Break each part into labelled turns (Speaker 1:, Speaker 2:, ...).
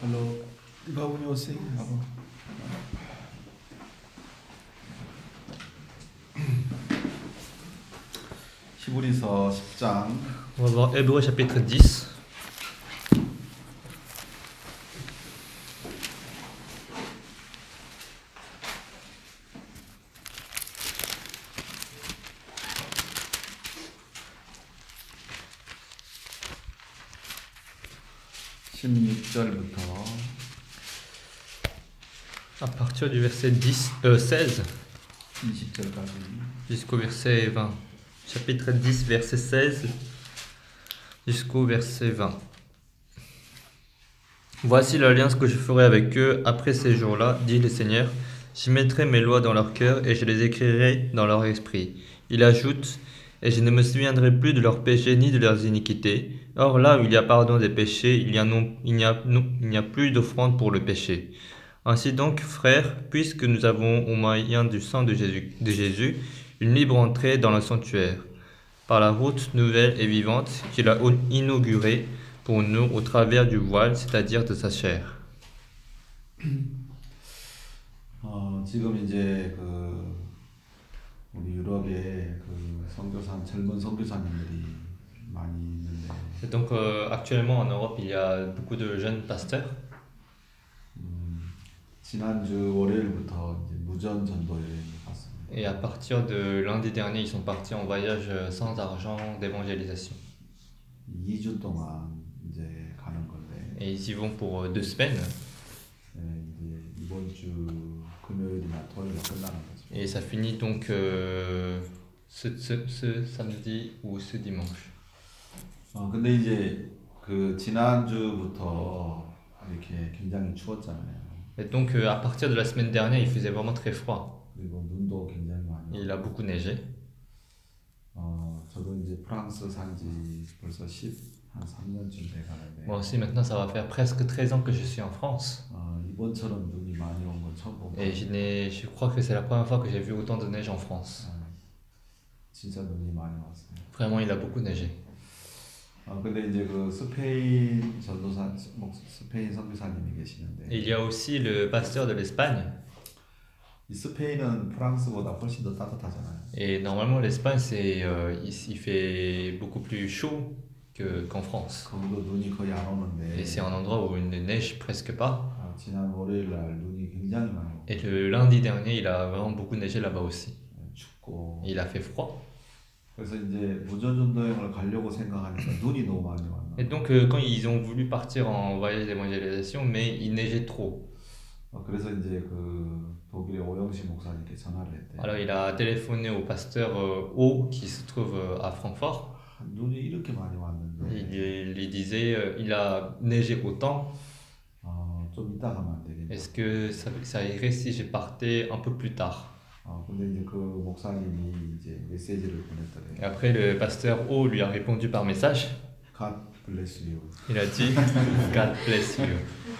Speaker 1: Alors, il va venir aussi avant. 히브리서 10장
Speaker 2: On va voir Hébreux chapitre 10. À partir du verset 16
Speaker 1: 20절까지.
Speaker 2: jusqu'au verset 20. Chapitre 10, verset 16 jusqu'au verset 20. Voici l'alliance que je ferai avec eux après ces jours-là, dit le Seigneur. J'y mettrai mes lois dans leur cœur et je les écrirai dans leur esprit. Il ajoute, et je ne me souviendrai plus de leurs péchés ni de leurs iniquités. Or là où il y a pardon des péchés, il n'y a plus d'offrande pour le péché. Ainsi donc, frères, puisque nous avons au moyen du sang de Jésus une libre entrée dans le sanctuaire, par la route nouvelle et vivante qu'il a inaugurée pour nous au travers du voile, c'est-à-dire de sa chair.
Speaker 1: 지금 이제 우리 유럽에 젊은 선교사님들이 많이 있는데,
Speaker 2: Et donc actuellement en Europe, il y a beaucoup de jeunes pasteurs.
Speaker 1: 지난주 월요일부터 이제 무전 전도에 갔습니다.
Speaker 2: Et à partir de lundi dernier, ils sont partis en voyage sans argent d'évangélisation.
Speaker 1: 2주 동안 이제 가는 건데,
Speaker 2: Et ils y vont pour 2 semaines.
Speaker 1: 이제 이번 주 금요일이나 토요일에 끝나는 거죠.
Speaker 2: Et ça finit donc ce samedi ou ce dimanche.
Speaker 1: 근데 이제 지난주부터 이렇게 굉장히 추웠잖아요.
Speaker 2: Et donc à partir de la semaine dernière, il faisait vraiment très froid.
Speaker 1: 그리고 눈도 굉장히 많이.
Speaker 2: Il a beaucoup neigé.
Speaker 1: 저도 이제 프랑스 산지 벌써 한 3년쯤 돼 가는데.
Speaker 2: Moi aussi, maintenant, ça va faire presque 13 ans que je suis en France.
Speaker 1: 이번처럼 눈이 많이 온 건 처음 본
Speaker 2: Et je crois que c'est la première fois que j'ai vu autant de neige en France.
Speaker 1: 진짜 눈이 많이 왔어요.
Speaker 2: Vraiment, il a beaucoup neigé.
Speaker 1: 근데 이제 스페인 선교사님이 계시는데.
Speaker 2: Et il y a aussi le pasteur de l'Espagne.
Speaker 1: 이 스페인은 프랑스보다 훨씬 더 따뜻하잖아요.
Speaker 2: Et normalement, l'Espagne, il fait beaucoup plus chaud qu'en France.
Speaker 1: 거기도 눈이 거의 안 오는데.
Speaker 2: Et c'est un endroit où il ne neige presque pas.
Speaker 1: 지난 월요일 날 눈이 굉장히 많이 오고.
Speaker 2: Et le lundi dernier, il a vraiment beaucoup neigé là-bas aussi.
Speaker 1: 춥고.
Speaker 2: Il a fait froid.
Speaker 1: 그래서 이제 무전전도 여행을 가려고 생각하니까 눈이 너무 많이 왔나.
Speaker 2: Et donc quand ils ont voulu partir en voyage d'évangélisation, mais il neigeait trop.
Speaker 1: 그래서 이제 독일의 오영식 목사님께 전화를 했대.
Speaker 2: Alors il a téléphoné au pasteur O qui se trouve à Francfort.
Speaker 1: 눈이 이렇게 많이 왔는데.
Speaker 2: Il lui disait il a neigé autant.
Speaker 1: 좀 이따 가면 안 되겠냐.
Speaker 2: Est-ce que ça irait si je partais un peu plus tard?
Speaker 1: 근데 이제 그 목사님이 이제 메시지를 보냈더래.
Speaker 2: Et après le pasteur O lui a répondu par message.
Speaker 1: God bless you.
Speaker 2: Il a dit God bless you.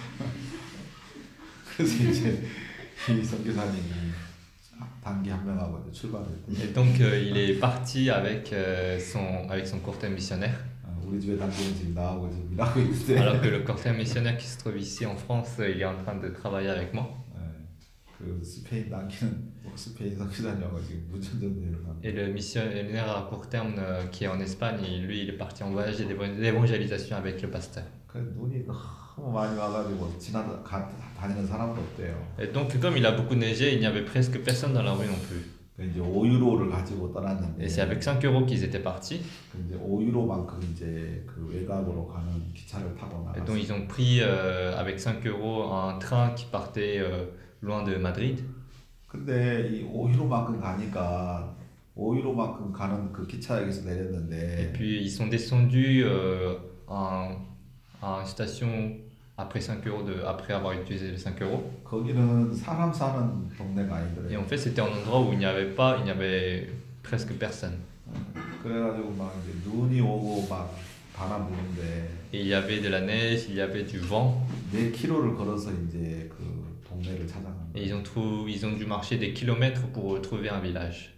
Speaker 1: 그래서 이제 이 선교사님이 단기 한 명하고 출발했대.
Speaker 2: Et donc il est parti avec son cortège missionnaire.
Speaker 1: 우리 집에 단기는 지금 나하고 지금 일하고 있대.
Speaker 2: Alors que le cortège missionnaire qui se trouve ici en France, il est en train de travailler avec moi.
Speaker 1: 스페인 단기는 스페인 선교사님하고 지금 무전전도를 하고.
Speaker 2: Et le missionnaire à court terme qui est en Espagne, lui, il est parti en voyage d'évangélisation avec le pasteur.
Speaker 1: 눈이 너무 많이 와가지고 다니는 사람도 없대요.
Speaker 2: Et donc, comme il a beaucoup neigé, il n'y avait presque personne dans la rue non plus.
Speaker 1: 이제 5유로를 가지고 떠났는데.
Speaker 2: Et c'est avec 5 euros qu'ils étaient partis.
Speaker 1: 이제 5유로만큼 이제 외곽으로 가는 기차를 타고 나갔어요.
Speaker 2: Et donc, ils ont pris avec 5 euros un train qui partait loin de Madrid.
Speaker 1: 근데 이 5유로만큼 가니까 5유로만큼 가는 그 기차역에서 내렸는데.
Speaker 2: Et puis ils sont descendus à une station après 5 euros après avoir utilisé les 5 euros.
Speaker 1: 거기는 사람 사는 동네가 아니더래요.
Speaker 2: Et en fait, c'était un endroit où il n'y avait presque personne.
Speaker 1: 그래가지고 막 이제 눈이 오고 막 바람 부는데.
Speaker 2: Et il y avait de la neige, il y avait du vent.
Speaker 1: 4km를 걸어서 이제 동네를 찾아간.
Speaker 2: Et ils ont dû marcher des kilomètres pour trouver un village.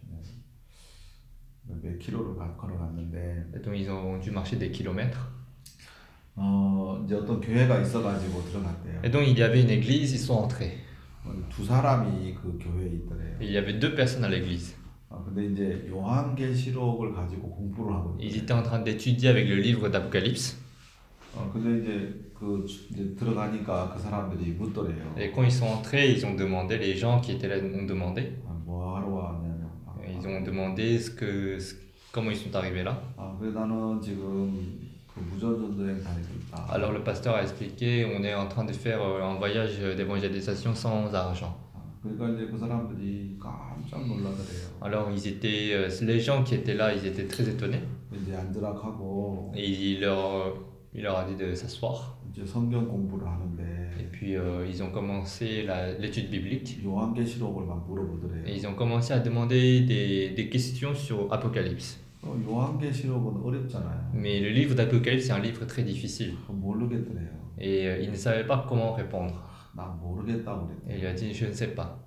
Speaker 1: 몇 킬로를 걸어갔는데.
Speaker 2: Et donc ils ont dû marcher des kilomètres.
Speaker 1: 이제 어떤 교회가 있어가지고 들어갔대요.
Speaker 2: Et donc il y avait une église, ils sont entrés.
Speaker 1: 두 사람이 그 교회에 있더래요.
Speaker 2: Et il y avait deux personnes à l'église.
Speaker 1: 근데 이제 요한계시록을 가지고 공부를 하고
Speaker 2: Ils
Speaker 1: 있대요.
Speaker 2: étaient en train d'étudier avec le livre d'Apocalypse.
Speaker 1: 근데 이제 들어가니까 그 사람들이 묻더래요.
Speaker 2: Et quand ils sont entrés, ils ont demandé, les gens qui étaient là ont demandé.
Speaker 1: 뭐 하러 왔냐면.
Speaker 2: Ils ont demandé comment ils sont arrivés là.
Speaker 1: 그래 나는 지금 그 무전전도행 다니고 있다.
Speaker 2: Alors le pasteur a expliqué, on est en train de faire un voyage d'évangélisation sans argent.
Speaker 1: 그러니까 이제 그 사람들이 깜짝 놀라더래요.
Speaker 2: Alors les gens qui étaient là, ils étaient très étonnés.
Speaker 1: 이제 앉으라고
Speaker 2: Et il leur a dit de s'asseoir.
Speaker 1: 이제 성경 공부를 하는데
Speaker 2: Et puis ils ont commencé l'étude biblique.
Speaker 1: 요한계시록을 막 물어보더래요.
Speaker 2: Et ils ont commencé à demander des questions sur Apocalypse.
Speaker 1: 요한계시록은 어렵잖아요.
Speaker 2: Mais le livre d'Apocalypse, c'est un livre très difficile.
Speaker 1: 모르겠더래요.
Speaker 2: Et ils ne savaient pas comment répondre.
Speaker 1: 나 모르겠다고
Speaker 2: Et
Speaker 1: 그랬대요.
Speaker 2: il a dit, je ne sais pas.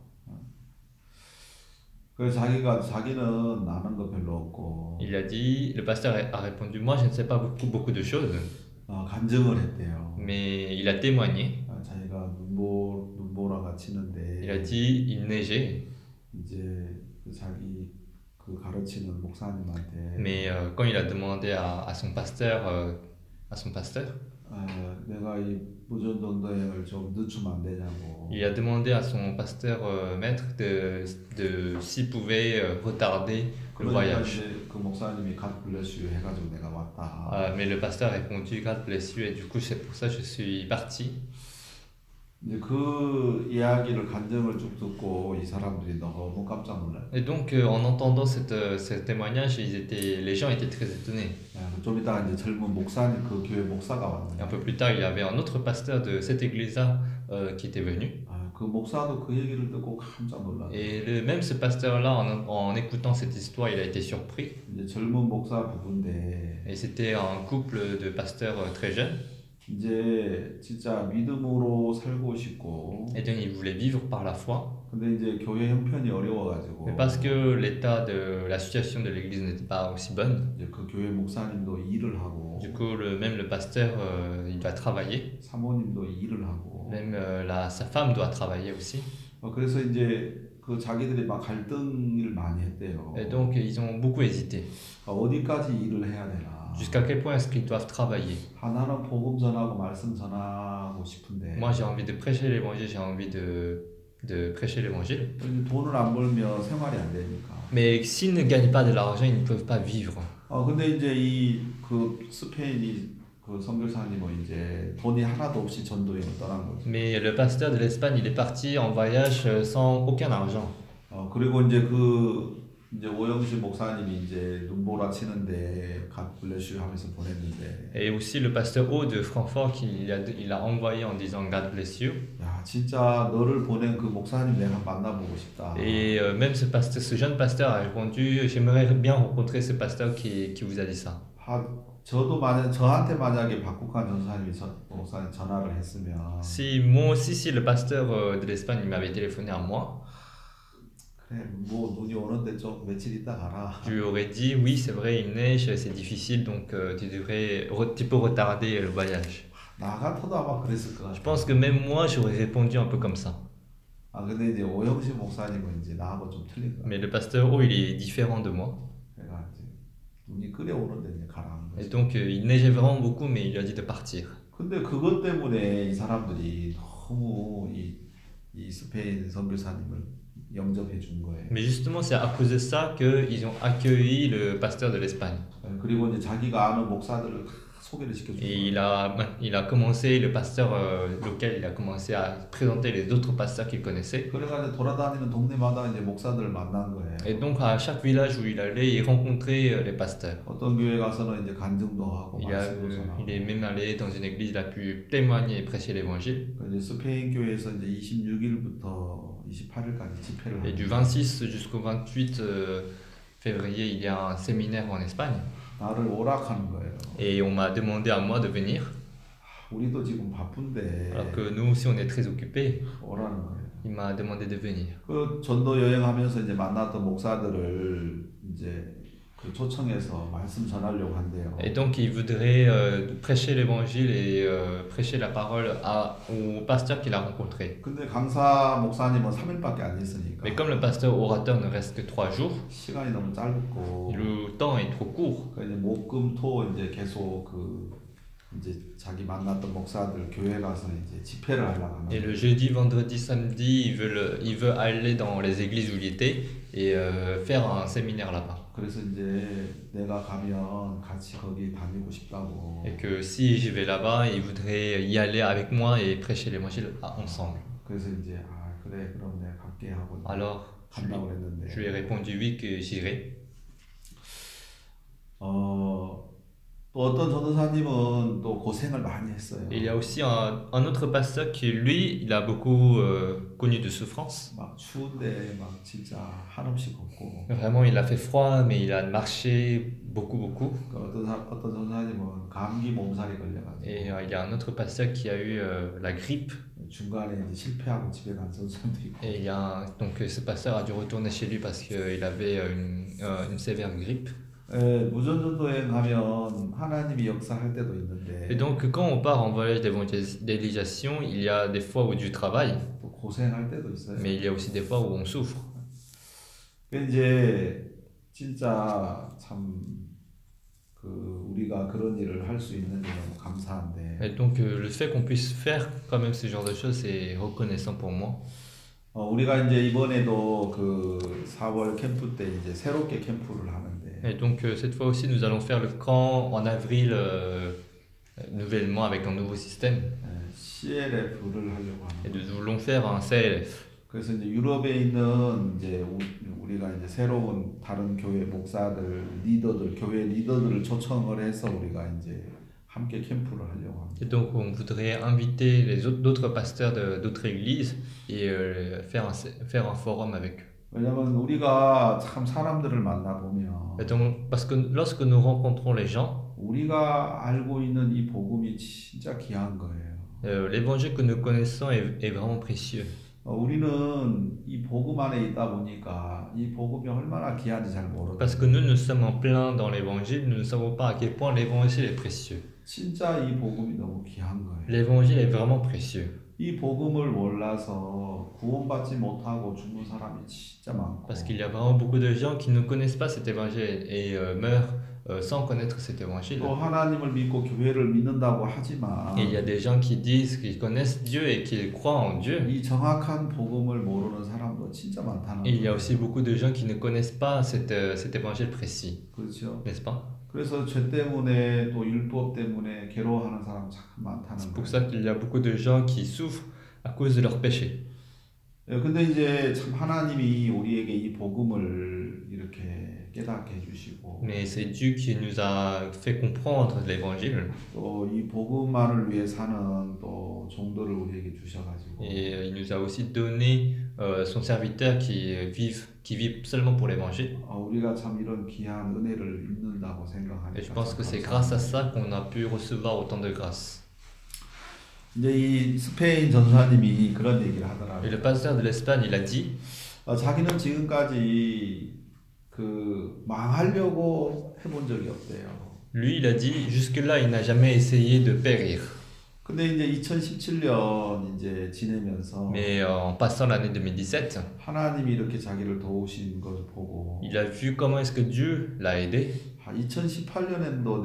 Speaker 1: 그래서 자기는 아는 거 별로 없고
Speaker 2: Il a dit, le pasteur a répondu, moi je ne sais pas beaucoup de choses.
Speaker 1: 간증을 했대요.
Speaker 2: Mais il a témoigné.
Speaker 1: 자기가 눈보라가 치는데
Speaker 2: Il a dit, il neigeait.
Speaker 1: 이제 자기 그 가르치는 목사님한테
Speaker 2: Mais quand il a demandé à son pasteur,
Speaker 1: 내가 이 무전전도행을 좀 늦추면 안 되냐고.
Speaker 2: il a demandé à son pasteur maître de s'il pouvait retarder le voyage.
Speaker 1: 이제 그 목사님이 God bless you 해가지고 내가 왔다.
Speaker 2: Mais le pasteur a répondu, God bless you, et du coup c'est pour ça que je suis parti.
Speaker 1: 이제 그 이야기를 간증을 쭉 듣고 이 사람들이 너무 깜짝 놀랐어요.
Speaker 2: Et donc en entendant ce témoignage, les gens étaient très étonnés.
Speaker 1: 좀 이따가 이제 젊은 목사님 그 교회 목사가
Speaker 2: Et un
Speaker 1: 왔는데
Speaker 2: peu plus tard, il y avait un autre pasteur de cette église-là qui était venu.
Speaker 1: 그 목사도 그 얘기를 듣고 깜짝 놀랐어요.
Speaker 2: Et même ce pasteur-là, en écoutant cette histoire, il a été surpris.
Speaker 1: 이제 젊은 목사 부부인데
Speaker 2: Et c'était un couple de pasteurs très jeunes.
Speaker 1: 이제 진짜 믿음으로 살고 싶고
Speaker 2: Et donc ils voulaient vivre par la foi.
Speaker 1: 근데 이제 교회 형편이 어려워가지고
Speaker 2: Mais parce que la situation de l'église n'était pas aussi bonne.
Speaker 1: 이제 그 교회 목사님도 일을 하고
Speaker 2: Du coup, même le pasteur, il doit travailler.
Speaker 1: 사모님도 일을 하고
Speaker 2: Même sa femme doit travailler aussi.
Speaker 1: 그래서 이제 그 자기들이 막 갈등을 많이 했대요.
Speaker 2: Et donc ils ont beaucoup hésité.
Speaker 1: 어디까지 일을 해야 되나.
Speaker 2: Jusqu'à quel point est-ce qu'ils doivent travailler?
Speaker 1: 하나는 복음 전하고 말씀 전하고 싶은데
Speaker 2: Moi, j'ai envie de prêcher l'évangile, j'ai envie de prêcher l'évangile.
Speaker 1: 이제 돈을 안 벌면 생활이 안 되니까.
Speaker 2: Mais s'ils ne gagnent pas de l'argent, ils ne peuvent pas vivre.
Speaker 1: 근데 이제 그 스페인이 그 선교사님은 이제 돈이 하나도 없이 전도행을 떠난 거죠.
Speaker 2: Mais le pasteur de l'Espagne, il est parti en voyage sans aucun argent.
Speaker 1: 그리고 이제 오영식 목사님이 이제 눈보라 치는데 God bless you 하면서 보냈는데.
Speaker 2: Et aussi le pasteur O de Francfort, il a envoyé en disant God bless you.
Speaker 1: 야, 진짜 너를 보낸 그 목사님 내가 만나보고 싶다.
Speaker 2: Et même ce jeune pasteur a répondu, j'aimerais bien rencontrer ce pasteur qui vous a dit ça.
Speaker 1: 저한테 만약에 박국환 목사님 전화를 했으면
Speaker 2: Si le pasteur de l'Espagne il m'avait téléphoné à moi,
Speaker 1: 그래 뭐 눈이 오는데 좀 며칠 있다 가라.
Speaker 2: je lui aurais dit oui c'est vrai il neige c'est difficile donc tu peux retarder le voyage.
Speaker 1: 나 같아도 아마 그랬을 것 같아.
Speaker 2: Je pense que même moi j'aurais répondu un peu comme ça.
Speaker 1: 근데 이제 오영식 목사님은 이제 나하고 좀 틀린 거야.
Speaker 2: Mais le pasteur O il est différent de moi.
Speaker 1: 내가 이제 눈이 끓여오는데 이제 가라는
Speaker 2: Et
Speaker 1: 거지.
Speaker 2: donc il neigeait vraiment beaucoup mais il lui a dit de partir.
Speaker 1: 근데 그것 때문에 이 사람들이 너무 이 스페인 선교사님을 영접해 준 거예요.
Speaker 2: Mais justement c'est à cause de ça qu'ils ont accueilli le pasteur de l'Espagne.
Speaker 1: 그리고 이제 자기가 아는 목사들을 다 소개를 시켜준
Speaker 2: Et
Speaker 1: 거예요.
Speaker 2: il a commencé, le pasteur local, il a commencé à présenter les autres pasteurs qu'il connaissait.
Speaker 1: 그래가지고 돌아다니는 동네마다 이제 목사들을 만난 거예요.
Speaker 2: Et donc à chaque village où il allait, il rencontrait les pasteurs.
Speaker 1: 어떤 교회 가서는 이제 간증도 하고 말씀도 전하고.
Speaker 2: Il est même allé dans une église, il a pu témoigner et prêcher l'évangile.
Speaker 1: 이제 스페인 교회에서 이제 26일부터 28일까지 집회를
Speaker 2: Et du 26 jusqu'au 28 février, il y a un séminaire en Espagne.
Speaker 1: 나를 오락하는 거예요.
Speaker 2: Et on m'a demandé à moi de venir.
Speaker 1: 우리도 지금 바쁜데
Speaker 2: Alors que nous aussi on est très occupés.
Speaker 1: 오라는 거예요.
Speaker 2: Il m'a demandé de venir.
Speaker 1: 그 전도 여행하면서 이제 만났던 목사들을 이제 그 초청해서 말씀 전하려고 한대요.
Speaker 2: Et donc, il voudrait prêcher l'évangile et prêcher la parole au pasteur qu'il a rencontré.
Speaker 1: 근데 강사 목사님은 3일밖에 안 있으니까
Speaker 2: Mais comme le pasteur orateur ne reste que 3 jours,
Speaker 1: 시간이 너무 짧고
Speaker 2: le temps est trop court.
Speaker 1: 그 이제 목금토 이제 계속 그 이제 자기 만났던 목사들 교회 가서 이제 집회를 하려고
Speaker 2: Et
Speaker 1: 하는.
Speaker 2: le jeudi, vendredi, samedi, il veut aller dans les églises où il était et faire un séminaire là-bas.
Speaker 1: 그래서 이제 내가 가면 같이 거기 다니고 싶다고.
Speaker 2: Et que si j'y vais là-bas, il voudrait y aller avec moi et prêcher l'évangile ensemble.
Speaker 1: 그래서 이제 아 그래 그럼 내가 갈게 하고
Speaker 2: Alors,
Speaker 1: 간다고
Speaker 2: je lui ai
Speaker 1: 그랬는데
Speaker 2: répondu oui que j'irai.
Speaker 1: 또 어떤 전도사님은 또 고생을 많이 했어요.
Speaker 2: Et il y a aussi un autre pasteur qui, lui, il a beaucoup connu de souffrance.
Speaker 1: 막 추운데 막 진짜 한없이 걷고.
Speaker 2: Vraiment, il a fait froid, mais il a marché beaucoup.
Speaker 1: 그 어떤 전도사님은 감기 몸살이 걸려가지고.
Speaker 2: Et il y a un autre pasteur qui a eu la grippe.
Speaker 1: 중간에 이제 실패하고 집에 간 선수도 있고.
Speaker 2: Et donc ce pasteur a dû retourner chez lui parce qu'il avait une sévère grippe.
Speaker 1: 무전전도에 가면 하나님이 역사할 때도 있는데.
Speaker 2: Et donc quand on part en voyage d'évangélisation, il y a des fois où du travail,
Speaker 1: 또 고생할 때도 있어요.
Speaker 2: mais il y a aussi des fois où on souffre.
Speaker 1: 이제 진짜 참 그 우리가 그런 일을 할 수 있는 게 너무 감사한데.
Speaker 2: Et donc le fait qu'on puisse faire quand même ce genre de choses, c'est reconnaissant pour moi.
Speaker 1: 우리가 이제 이번에도 그 4월 캠프 때 이제 새롭게 캠프를 하는데.
Speaker 2: Et donc cette fois aussi, nous allons faire le camp en avril nouvellement avec un nouveau système.
Speaker 1: CLF를 하려고
Speaker 2: Et
Speaker 1: 하는.
Speaker 2: nous voulons faire un CLF.
Speaker 1: 그래서 이제 유럽에 있는 이제 우리가 이제 새로운 다른 교회 목사들, 리더들, 교회 리더들을 초청을 해서 우리가 이제 함께 캠프를 하려고 합니다.
Speaker 2: Et donc on voudrait inviter d'autres pasteurs d'autres églises et faire un forum avec eux.
Speaker 1: 왜냐면 우리가 참 사람들을 만나 보면
Speaker 2: Et donc, parce que lorsque nous rencontrons les gens,
Speaker 1: 우리가 알고 있는 이 복음이 진짜 귀한 거예요.
Speaker 2: l'évangile que nous connaissons est vraiment précieux.
Speaker 1: 우리는 이 복음 안에 있다 보니까 이 복음이 얼마나 귀한지 잘
Speaker 2: Parce que
Speaker 1: 모르거든요.
Speaker 2: nous sommes en plein dans l'évangile, nous ne savons pas à quel point l'évangile est précieux.
Speaker 1: 진짜 이 복음이 너무 귀한 거예요.
Speaker 2: L'évangile est vraiment précieux.
Speaker 1: 이 복음을 몰라서 구원받지 못하고 죽는 사람이 진짜 많고.
Speaker 2: Parce qu'il y a vraiment beaucoup de gens qui ne connaissent pas cet évangile et meurent sans connaître cet évangile.
Speaker 1: 또 하나님을 믿고 교회를 믿는다고 하지만
Speaker 2: Et il y a des gens qui disent qu'ils connaissent Dieu et qu'ils croient en Dieu.
Speaker 1: 이 정확한 복음을 모르는 사람도 진짜 많다는
Speaker 2: Et il y a
Speaker 1: 거예요.
Speaker 2: aussi beaucoup de gens qui ne connaissent pas cet évangile précis,
Speaker 1: 그렇죠.
Speaker 2: n'est-ce pas?
Speaker 1: 그래서 죄 때문에 또 율법 때문에 괴로워하는 사람 참 많다는
Speaker 2: C'est pour
Speaker 1: 거예요.
Speaker 2: ça qu'il y a beaucoup de gens qui souffrent à cause de leurs péchés.
Speaker 1: 근데 이제 참 하나님이 우리에게 이 복음을 이렇게 깨닫게 해주시고
Speaker 2: Mais c'est Dieu qui nous a fait comprendre l'évangile.
Speaker 1: 또 이 복음만을 위해 사는 또 종들을 우리에게 주셔가지고
Speaker 2: Et il nous a aussi donné son serviteur qui vit seulement pour l'évangile.
Speaker 1: 우리가 참 이런 귀한 은혜를 입는다고 생각하니까
Speaker 2: Et je pense que
Speaker 1: 참
Speaker 2: c'est grâce à ça qu'on a pu recevoir autant de grâce.
Speaker 1: 이제 이 스페인 전사님이 그런 얘기를
Speaker 2: Et
Speaker 1: 하더라고요.
Speaker 2: le pasteur de l'Espagne, il a dit,
Speaker 1: 자기는 지금까지 그 망하려고 해본 적이 없대요.
Speaker 2: lui, il a dit, jusque-là, il n'a jamais essayé de périr.
Speaker 1: 근데 이제 2017년 이제 지내면서
Speaker 2: Mais en passant l'année 2017,
Speaker 1: 하나님이 이렇게 자기를 도우신 것을 보고
Speaker 2: il a vu comment est-ce que Dieu l'a aidé.
Speaker 1: 2018년에도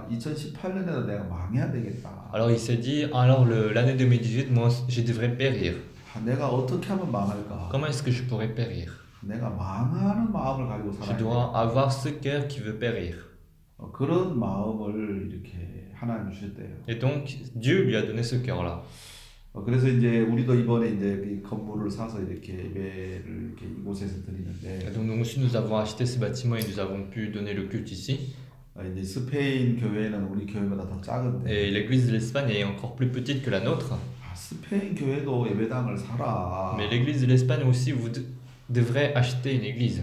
Speaker 1: 내가 망해야 되겠다.
Speaker 2: Alors il s'est dit, alors l'année 2018, moi, je devrais périr.
Speaker 1: 내가 어떻게 하면 망할까?
Speaker 2: Comment est-ce que je pourrais périr?
Speaker 1: 내가 망하는 마음을 가지고
Speaker 2: Je
Speaker 1: 살아야
Speaker 2: dois
Speaker 1: 돼.
Speaker 2: avoir ce cœur qui veut périr.
Speaker 1: 그런 마음을 이렇게 하나님 주셨대요.
Speaker 2: Et donc, Dieu lui a donné ce cœur-là.
Speaker 1: 그래서 이제 우리도 이번에 이제 이 건물을 사서 이렇게 예배를 이렇게 이곳에서
Speaker 2: Et
Speaker 1: 드리는데
Speaker 2: donc, nous aussi, nous avons acheté ce bâtiment et nous avons pu donner le culte ici.
Speaker 1: 이제 스페인 교회는 우리 교회보다 더 작은데
Speaker 2: Et l'église de l'Espagne est encore plus petite que la nôtre.
Speaker 1: 스페인 교회도 예배당을 사라.
Speaker 2: Mais l'église de l'Espagne aussi, vous devrez acheter une église.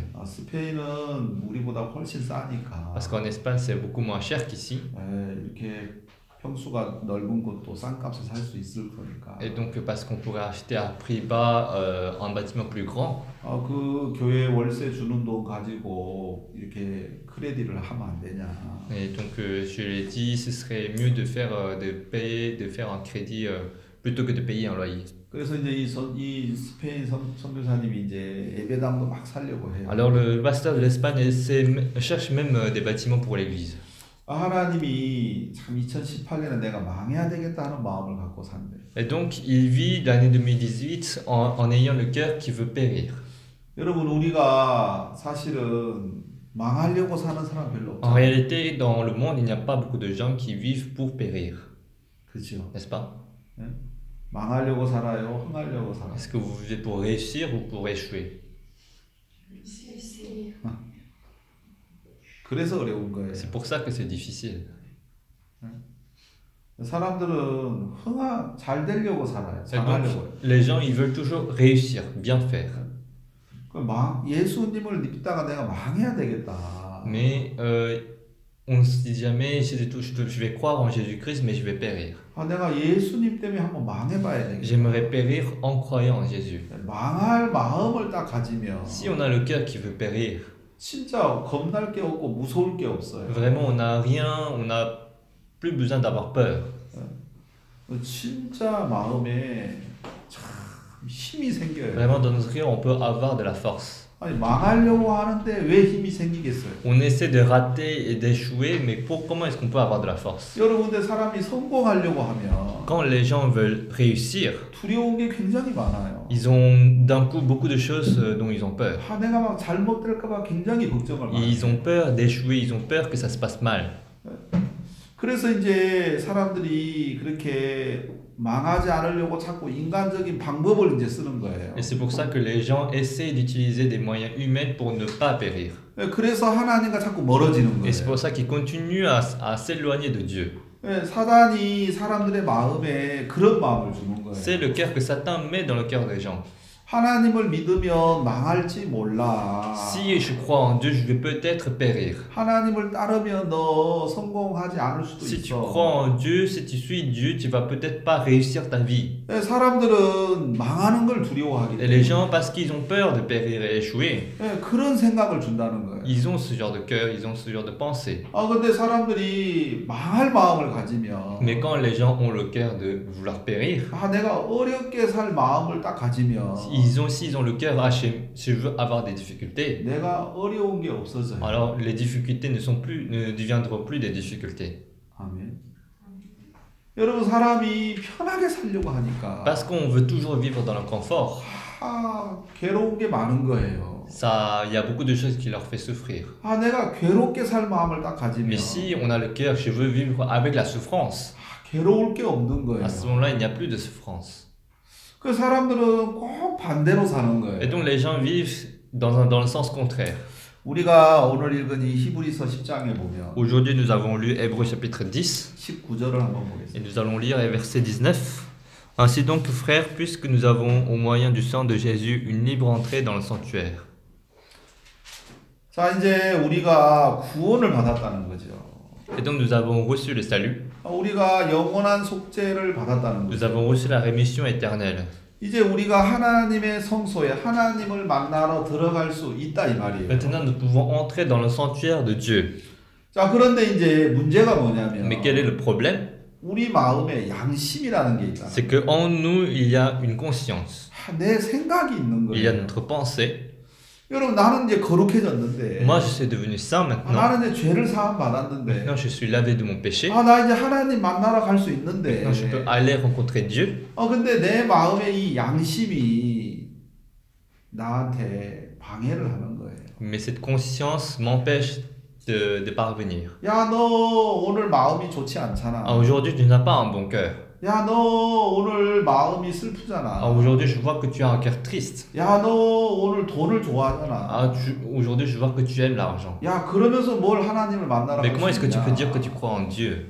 Speaker 1: 스페인은 우리보다 훨씬 싸니까
Speaker 2: Parce qu'en Espagne, c'est beaucoup moins cher qu'ici.
Speaker 1: 이렇게 평수가 넓은 곳도 싼 값에 살 수 있을 거니까.
Speaker 2: Et donc, parce qu'on pourrait acheter à prix bas un bâtiment plus grand,
Speaker 1: 그 교회 월세 주는 돈 가지고 이렇게 크레디를 하면 안 되냐.
Speaker 2: et donc je l'ai dit, ce serait mieux de faire, de faire un crédit plutôt que de payer un loyer.
Speaker 1: 그래서 이제 이 스페인 선교사님이 이제 예배당도 막 살려고 해요.
Speaker 2: Alors, le pasteur de l'Espagne cherche même des bâtiments pour l'église.
Speaker 1: 하나님이 참 2018년에 내가 망해야 되겠다 하는 마음을 갖고 산대.
Speaker 2: Et donc, il vit l'année 2018 en ayant le cœur qui veut périr.
Speaker 1: 여러분 우리가 사실은 망하려고 사는 사람 별로
Speaker 2: En
Speaker 1: 없죠.
Speaker 2: réalité, dans le monde, il n'y a pas beaucoup de gens qui vivent pour périr,
Speaker 1: 그렇죠.
Speaker 2: n'est-ce pas?
Speaker 1: 예? 망하려고 살아요, 흥하려고 살아요.
Speaker 2: Est-ce que vous vivez pour réussir ou pour échouer?
Speaker 1: 그래서 어려운 거예요.
Speaker 2: C'est pour ça que c'est difficile.
Speaker 1: 사람들은 잘 되려고 살아요.
Speaker 2: Et donc,
Speaker 1: 잘하려고.
Speaker 2: les gens, ils veulent toujours réussir, bien faire.
Speaker 1: 예수님을 믿다가 내가 망해야 되겠다.
Speaker 2: Mais on se dit jamais, je vais croire en Jésus-Christ, mais je vais périr.
Speaker 1: 내가 예수님 때문에 한번 망해봐야 되겠다.
Speaker 2: J'aimerais périr en croyant en Jésus.
Speaker 1: 망할 마음을 딱 가지면
Speaker 2: Si on a le cœur qui veut périr,
Speaker 1: 진짜 겁날 게 없고 무서울 게 없어요.
Speaker 2: vraiment, on n'a rien, on n'a plus besoin d'avoir peur.
Speaker 1: 진짜 마음에 참 힘이 생겨요.
Speaker 2: Vraiment, dans notre cœur, on peut avoir de la force.
Speaker 1: 아니 망하려고 하는데 왜 힘이 생기겠어요?
Speaker 2: On essaie de rater et d'échouer, mais comment est-ce qu'on peut avoir de la force?
Speaker 1: 여러분 근데 사람이 성공하려고 하면
Speaker 2: Quand les gens veulent réussir,
Speaker 1: 두려운 게 굉장히 많아요.
Speaker 2: ils ont d'un coup beaucoup de choses dont ils ont peur.
Speaker 1: 내가 막 잘못될까 봐 굉장히 걱정을 많이
Speaker 2: Ils ont peur d'échouer, ils ont peur que ça se passe mal.
Speaker 1: 그래서 이제 사람들이 그렇게 망하지 않으려고 자꾸 인간적인 방법을 이제 쓰는 거예요.
Speaker 2: Et c'est pour ça que les gens essaient d'utiliser des moyens humains pour ne pas périr.
Speaker 1: 그래서 하나님과 자꾸 멀어지는
Speaker 2: Et c'est
Speaker 1: 거예요.
Speaker 2: pour ça qu'ils continuent à s'éloigner de Dieu.
Speaker 1: 사단이 사람들의 마음에 그런 마음을 주는 거예요.
Speaker 2: C'est le cœur que Satan met dans le cœur des gens.
Speaker 1: 하나님을 믿으면 망할지 몰라.
Speaker 2: Si je crois en Dieu, je vais peut-être périr.
Speaker 1: 하나님을 따르면 너 성공하지 않을 수도
Speaker 2: Si tu
Speaker 1: 있어.
Speaker 2: crois en Dieu, si tu suis Dieu, tu vas peut-être pas réussir ta vie.
Speaker 1: 사람들은 망하는 걸 두려워하기
Speaker 2: Et les
Speaker 1: 때문에
Speaker 2: gens, parce qu'ils ont peur de périr et échouer,
Speaker 1: 그런 생각을 준다는 거예요.
Speaker 2: ils ont ce genre de cœur, ils ont ce genre de pensée.
Speaker 1: 근데 사람들이 망할 마음을 가지면
Speaker 2: Mais quand les gens ont le cœur de vouloir périr,
Speaker 1: 내가 어렵게 살 마음을 딱 가지면
Speaker 2: s'ils ont le cœur, je veux avoir des difficultés,
Speaker 1: 내가 어려운 게 없어져요.
Speaker 2: alors les difficultés ne deviendront plus des difficultés.
Speaker 1: 아멘. 여러분 사람이 편하게 살려고 하니까
Speaker 2: Parce qu'on veut toujours vivre dans le confort,
Speaker 1: 괴로운 게 많은 거예요.
Speaker 2: il y a beaucoup de choses qui leur fait souffrir.
Speaker 1: 내가 괴롭게 살 마음을 딱 가지면
Speaker 2: Mais si on a le cœur, je veux vivre avec la souffrance,
Speaker 1: 괴로울 게 없는 거예요.
Speaker 2: à ce moment-là, il n'y a plus de souffrance.
Speaker 1: 그 사람들은 꼭 반대로 사는 거예요.
Speaker 2: Et donc les gens vivent dans le sens contraire.
Speaker 1: 우리가 오늘 읽은 이 히브리서 10장에 보면
Speaker 2: Aujourd'hui, nous avons lu Hébreux chapitre 10
Speaker 1: 19절을 한번 보겠습니다.
Speaker 2: et nous allons lire les versets 19. Ainsi donc, frères, puisque nous avons au moyen du sang de Jésus une libre entrée dans le sanctuaire.
Speaker 1: 자, 이제 우리가 구원을 받았다는 거죠.
Speaker 2: Et donc nous avons reçu le salut,
Speaker 1: 우리가 영원한 속죄를 받았다는
Speaker 2: nous
Speaker 1: 거죠.
Speaker 2: avons reçu la rémission éternelle.
Speaker 1: 이제 우리가 하나님의 성소에 하나님을 만나러 들어갈 수 있다 이 말이에요.
Speaker 2: Maintenant, nous pouvons entrer dans le sanctuaire de Dieu.
Speaker 1: 자, 그런데 이제 문제가 뭐냐면
Speaker 2: Mais quel est le problème?
Speaker 1: 우리 마음에 양심이라는 게 있다.
Speaker 2: C'est qu'en nous, il y a une conscience,
Speaker 1: 내 생각이 있는
Speaker 2: il y a
Speaker 1: 거예요.
Speaker 2: notre pensée.
Speaker 1: 여러분 나는 이제 거룩해졌는데
Speaker 2: Moi, je suis devenu saint maintenant.
Speaker 1: 나는 이제 죄를 사함 받았는데
Speaker 2: Maintenant, je suis lavé de mon péché.
Speaker 1: 나 이제 하나님 만나러 갈 수 있는데
Speaker 2: Maintenant, je peux aller rencontrer Dieu.
Speaker 1: 근데 내 마음에 이 양심이 나한테 방해를 하는 거예요.
Speaker 2: Mais cette conscience m'empêche de parvenir.
Speaker 1: 야, 너 오늘 마음이 좋지 않잖아.
Speaker 2: Aujourd'hui, tu n'as pas un bon cœur.
Speaker 1: 야, 너 오늘 마음이 슬프잖아.
Speaker 2: Aujourd'hui, je vois que tu as un cœur triste.
Speaker 1: 야, 너 오늘 돈을 좋아하잖아.
Speaker 2: Aujourd'hui, je vois que tu aimes l'argent.
Speaker 1: 야, 그러면서 뭘 하나님을 만나러
Speaker 2: Mais
Speaker 1: 갈
Speaker 2: comment est-ce
Speaker 1: 수
Speaker 2: que tu
Speaker 1: 있냐?
Speaker 2: peux dire que tu crois en Dieu?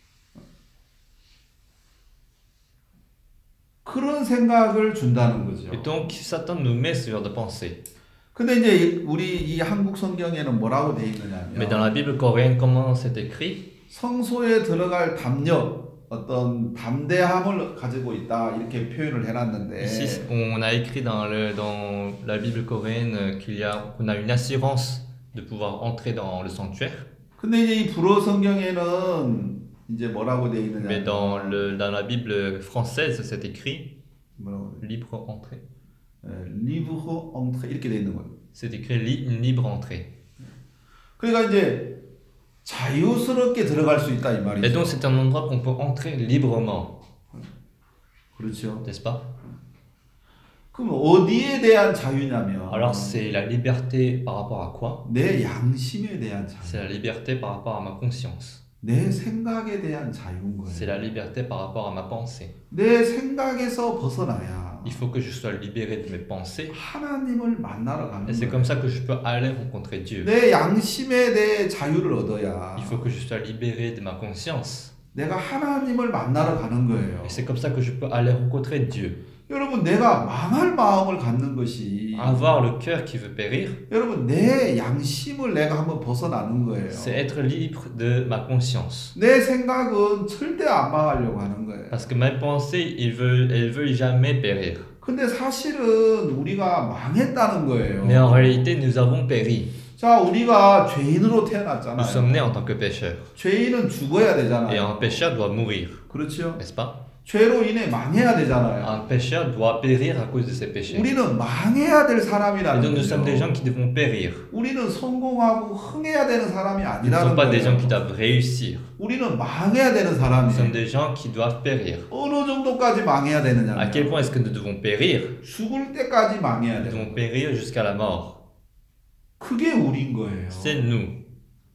Speaker 1: 그런 생각을 준다는 거죠.
Speaker 2: Et donc, Satan nous met ce genre de pensée.
Speaker 1: 근데 이제 우리 이 한국 성경에는 뭐라고 돼
Speaker 2: Mais
Speaker 1: 있느냐면
Speaker 2: dans la Bible coréenne, comment c'est écrit?
Speaker 1: 성소에 들어갈 담력 어떤 담대함을 가지고 있다 이렇게 표현을 해놨는데
Speaker 2: Ici, on a écrit dans la Bible coréenne qu'on a une assurance de pouvoir entrer dans le sanctuaire.
Speaker 1: 근데 이제 이 불어 성경에는 이제 뭐라고 되어
Speaker 2: Mais
Speaker 1: 있느냐
Speaker 2: dans la Bible française, c'est écrit
Speaker 1: 뭐라고 돼?
Speaker 2: libre entrée.
Speaker 1: 리브호 엉트 이렇게 되어 있는 거예요.
Speaker 2: C'est écrit une libre entrée.
Speaker 1: 그러니까 이제 자유스럽게 들어갈 수 있다 이
Speaker 2: Et
Speaker 1: 말이죠.
Speaker 2: donc, c'est un endroit qu'on peut entrer librement,
Speaker 1: 그렇죠.
Speaker 2: n'est-ce pas?
Speaker 1: 그럼 어디에 대한 자유냐면
Speaker 2: Alors, c'est la liberté par rapport à quoi?
Speaker 1: 내 양심에 대한 자유,
Speaker 2: C'est la liberté par rapport à ma conscience.
Speaker 1: 내 생각에 대한 자유인
Speaker 2: C'est
Speaker 1: 거예요.
Speaker 2: la liberté par rapport à ma pensée.
Speaker 1: 내 생각에서 벗어나야
Speaker 2: Il faut que je sois libéré de mes pensées.
Speaker 1: 하나님을 만나러 가는
Speaker 2: Et c'est
Speaker 1: 거예요.
Speaker 2: comme ça que je peux aller rencontrer Dieu.
Speaker 1: 내 양심에 대해 자유를 얻어야
Speaker 2: Il faut que je sois libéré de ma conscience.
Speaker 1: 내가 하나님을 만나러 가는 거예요.
Speaker 2: Et c'est comme ça que je peux aller rencontrer Dieu.
Speaker 1: 여러분 내가 망할 마음을 갖는 것이
Speaker 2: Avoir le cœur qui veut périr,
Speaker 1: 여러분 내 양심을 내가 한번 벗어나는 거예요.
Speaker 2: c'est être libre de ma conscience.
Speaker 1: 내 생각은 절대 안 망하려고 하는 거예요.
Speaker 2: Parce que mes pensées, elles veulent jamais périr.
Speaker 1: 근데 사실은 우리가 망했다는 거예요.
Speaker 2: Mais en réalité, nous avons péri.
Speaker 1: 자, 우리가 죄인으로
Speaker 2: Nous sommes
Speaker 1: 태어났잖아요.
Speaker 2: nés en tant que pécheurs.
Speaker 1: 죄인은 죽어야
Speaker 2: Et
Speaker 1: 되잖아요.
Speaker 2: un pécheur doit mourir,
Speaker 1: 그렇죠?
Speaker 2: n'est-ce pas?
Speaker 1: 죄로 인해 망해야 되잖아요.
Speaker 2: Un pécheur doit périr à cause de ses péchés.
Speaker 1: 우리는 망해야 될
Speaker 2: Et
Speaker 1: 사람이라는
Speaker 2: donc nous sommes des gens
Speaker 1: 거죠.
Speaker 2: qui devront périr.
Speaker 1: 우리는 성공하고 흥해야 되는 사람이
Speaker 2: Nous ne
Speaker 1: 아니라는
Speaker 2: sommes pas des gens qui
Speaker 1: 거예요.
Speaker 2: doivent réussir.
Speaker 1: 우리는 망해야 되는
Speaker 2: Nous sommes
Speaker 1: 사람이에요.
Speaker 2: des gens qui doivent périr.
Speaker 1: 어느 정도까지 망해야 되느냐?
Speaker 2: À quel point est-ce que nous devons périr?
Speaker 1: 죽을 때까지 망해야
Speaker 2: Nous
Speaker 1: 돼요.
Speaker 2: devons périr jusqu'à la mort.
Speaker 1: 그게 우린 거예요.
Speaker 2: C'est nous.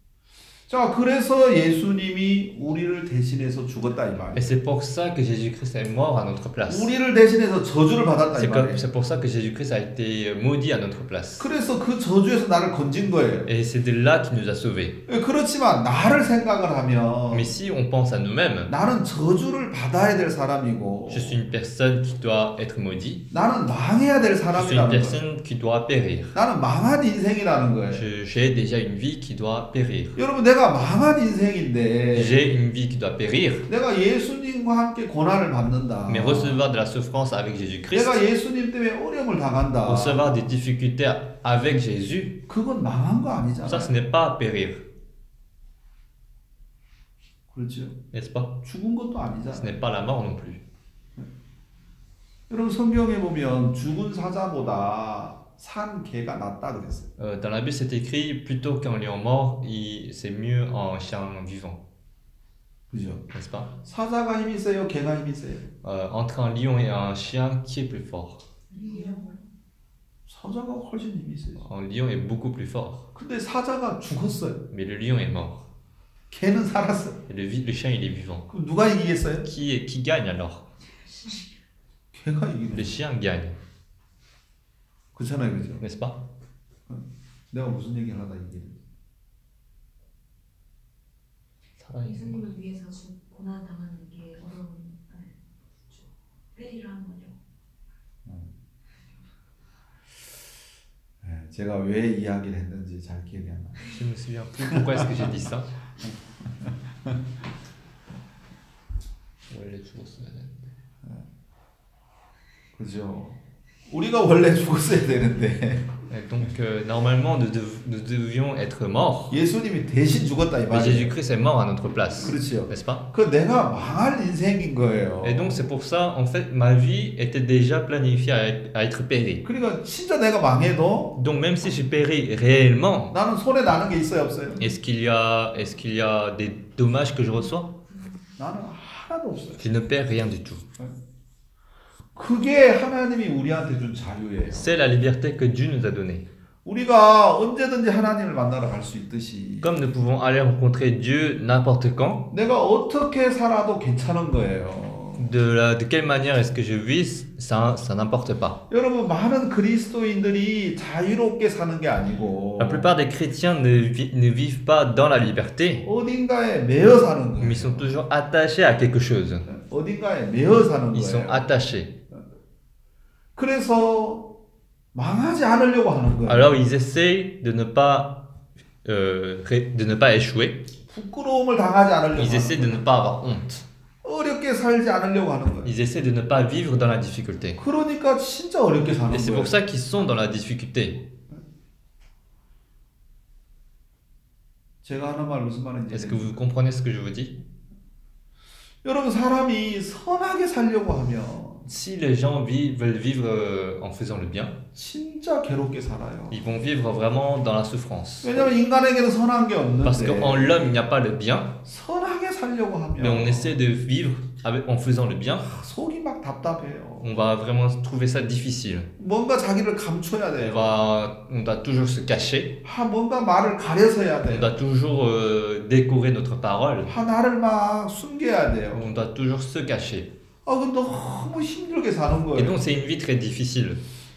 Speaker 1: 자, 그래서 예수님이 우리를 대신해서 죽었다 이 말이에요.
Speaker 2: Et c'est pour ça que Jésus-Christ est mort à notre place.
Speaker 1: 우리를 대신해서 저주를 받았다 이 말이에요.
Speaker 2: C'est pour ça que Jésus-Christ a été maudit à notre place.
Speaker 1: 그래서 그 저주에서 나를 건진 거예요.
Speaker 2: Et c'est de là qu'il nous a sauvés.
Speaker 1: 그렇지만 나를 생각을 하면
Speaker 2: Mais si on pense à nous-mêmes,
Speaker 1: 나는 저주를 받아야 될 사람이고
Speaker 2: je suis une personne qui doit être maudite.
Speaker 1: 나는 망해야 될
Speaker 2: Je suis une
Speaker 1: 사람이라는 거예요.
Speaker 2: personne qui doit périr.
Speaker 1: 나는 망한 인생이라는 거예요.
Speaker 2: J'ai déjà une vie qui doit périr.
Speaker 1: 여러분 내가 망한 인생인데
Speaker 2: J'ai une vie qui doit périr.
Speaker 1: 내가 예수님과 함께 고난을 받는다.
Speaker 2: Mais recevoir de la souffrance avec Jésus-Christ,
Speaker 1: 내가 예수님 때문에 어려움을 당한다.
Speaker 2: recevoir des difficultés avec Jésus,
Speaker 1: 그건 망한 거
Speaker 2: ça
Speaker 1: 아니잖아.
Speaker 2: ce n'est pas périr,
Speaker 1: 그렇죠.
Speaker 2: n'est-ce pas?
Speaker 1: 죽은 것도
Speaker 2: Ce
Speaker 1: 아니잖아.
Speaker 2: n'est pas la mort non plus.
Speaker 1: 여러분 성경에 보면 죽은 사자보다 산 개가 낫다 그랬어요.
Speaker 2: Dans la Bible, c'est écrit plutôt qu'un lion mort, c'est mieux un chien vivant,
Speaker 1: 그죠?
Speaker 2: n'est-ce pas?
Speaker 1: 사자가 힘이 세요? 개가 힘이 세요?
Speaker 2: Entre un lion et un chien, qui est plus fort?
Speaker 1: 사자가 훨씬 힘이 세요.
Speaker 2: Un lion est beaucoup plus fort,
Speaker 1: 근데 사자가 죽었어요.
Speaker 2: mais le lion est mort.
Speaker 1: 개는 살았어요.
Speaker 2: Et le chien, il est vivant.
Speaker 1: 그럼 누가 이기겠어요?
Speaker 2: Qui gagne alors?
Speaker 1: 개가 이기는.
Speaker 2: Le chien gagne,
Speaker 1: 그렇잖아요, 그죠?
Speaker 2: n'est-ce pas?
Speaker 1: 내가 무슨 얘기를 하다 이기는.
Speaker 3: 예수님을 위해서 고난 당하는 게 어려운 회의를 하는 거죠.
Speaker 1: 네, 제가 왜 이야기를 했는지 잘 기억이 안 나요.
Speaker 2: Je me souviens plus pourquoi est-ce que j'ai dit ça. 원래 죽었어야 되는데.
Speaker 1: 그죠? 우리가 원래 죽었어야 되는데
Speaker 2: Et donc normalement nous devions être morts.
Speaker 1: 예수님이 대신 죽었다 이
Speaker 2: Mais
Speaker 1: 말이에요.
Speaker 2: Jésus-Christ est mort à notre place,
Speaker 1: 그렇죠.
Speaker 2: n'est-ce pas?
Speaker 1: 그 내가 망할 인생인 거예요.
Speaker 2: Et donc c'est pour ça, en fait, ma vie était déjà planifiée à être périe.
Speaker 1: 그러니까 진짜 내가 망해도
Speaker 2: Donc même si j'ai péri réellement,
Speaker 1: 나는 손에 나는 게 있어요, 없어요?
Speaker 2: est-ce qu'il y a des dommages que je reçois?
Speaker 1: 나는 하나도 없어요.
Speaker 2: Je ne perds rien du tout.
Speaker 1: 그게 하나님이 우리한테 준 자유예요.
Speaker 2: C'est la liberté que Dieu nous a donnée.
Speaker 1: 우리가 언제든지 하나님을 만나러 갈 수 있듯이
Speaker 2: Comme nous pouvons aller rencontrer Dieu n'importe quand,
Speaker 1: 내가 어떻게 살아도 괜찮은 거예요.
Speaker 2: de quelle manière est-ce que je vis, ça n'importe pas.
Speaker 1: 여러분 많은 그리스도인들이 자유롭게 사는 게 아니고
Speaker 2: La plupart des chrétiens ne vivent pas dans la liberté,
Speaker 1: 어딘가에 매여 사는
Speaker 2: mais ils sont
Speaker 1: 거예요.
Speaker 2: toujours attachés à quelque chose.
Speaker 1: 어딘가에 매여 사는
Speaker 2: Ils sont
Speaker 1: 거예요.
Speaker 2: attachés.
Speaker 1: 그래서 망하지 않으려고 하는 거예요.
Speaker 2: Alors ils essayent de ne pas échouer.
Speaker 1: 부끄러움을 당하지 않으려고
Speaker 2: Ils essaient de
Speaker 1: 하는
Speaker 2: ne pas avoir honte.
Speaker 1: 거예요. 어렵게 살지 않으려고 하는 거예요.
Speaker 2: Ils essaient de ne pas vivre dans la difficulté.
Speaker 1: 그러니까 진짜 어렵게 사는
Speaker 2: Et c'est
Speaker 1: 거예요.
Speaker 2: pour ça qu'ils sont dans la difficulté.
Speaker 1: 제가 하는 말 무슨 말인지
Speaker 2: Est-ce que vous comprenez ce que je vous dis?
Speaker 1: 여러분 사람이 선하게 살려고 하면
Speaker 2: Si les gens veulent vivre en faisant le bien,
Speaker 1: 진짜 괴롭게 살아요.
Speaker 2: ils vont vivre vraiment dans la souffrance.
Speaker 1: 왜냐면 인간에게는 선한 게
Speaker 2: Parce
Speaker 1: 없는데
Speaker 2: qu'en l'homme, il n'y a pas le bien,
Speaker 1: 선하게 살려고
Speaker 2: mais on
Speaker 1: 하면
Speaker 2: essaie de vivre en faisant le bien.
Speaker 1: 속이 막 답답해요.
Speaker 2: On va vraiment trouver ça difficile.
Speaker 1: 뭔가 자기를 감춰야 돼요.
Speaker 2: On doit toujours se cacher.
Speaker 1: 뭔가 말을 가려서 해야
Speaker 2: On
Speaker 1: 돼요.
Speaker 2: doit toujours décorer notre parole.
Speaker 1: 나를 막 숨겨야 돼요.
Speaker 2: On doit toujours se cacher.
Speaker 1: 그 너무 힘들게 사는
Speaker 2: Et
Speaker 1: 거예요.
Speaker 2: donc c'est une vie très difficile.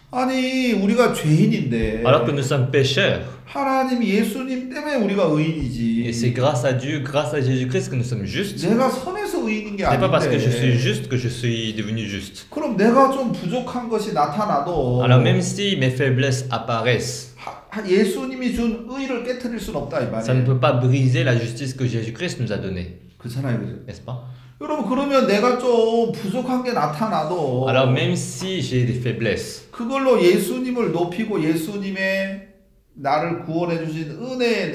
Speaker 1: 아니 우리가 죄인인데
Speaker 2: Alors que nous sommes pécheurs.
Speaker 1: 하나님 예수님 때문에 우리가 의인이지.
Speaker 2: Et c'est grâce à Dieu, grâce à Jésus-Christ que nous sommes justes.
Speaker 1: 내가 선해서 의인인 게
Speaker 2: Ce n'est pas parce que je suis
Speaker 1: 아닌데.
Speaker 2: juste que je suis devenu juste.
Speaker 1: 그럼 내가 좀 부족한 것이 나타나도
Speaker 2: Alors même si mes faiblesses apparaissent,
Speaker 1: 예수님이 준 의를 깨트릴 수는 없다 이
Speaker 2: ça ne
Speaker 1: 말이에요.
Speaker 2: peut pas briser la justice que Jésus-Christ nous a donnée.
Speaker 1: 그렇잖아요, 그죠?
Speaker 2: N'est-ce pas?
Speaker 1: 여러분 그러면 내가 좀 부족한 게 나타나도
Speaker 2: Alors même si j'ai des faiblesses,
Speaker 1: 그걸로 예수님을 높이고 예수님의 나를 구원해 주신 은혜에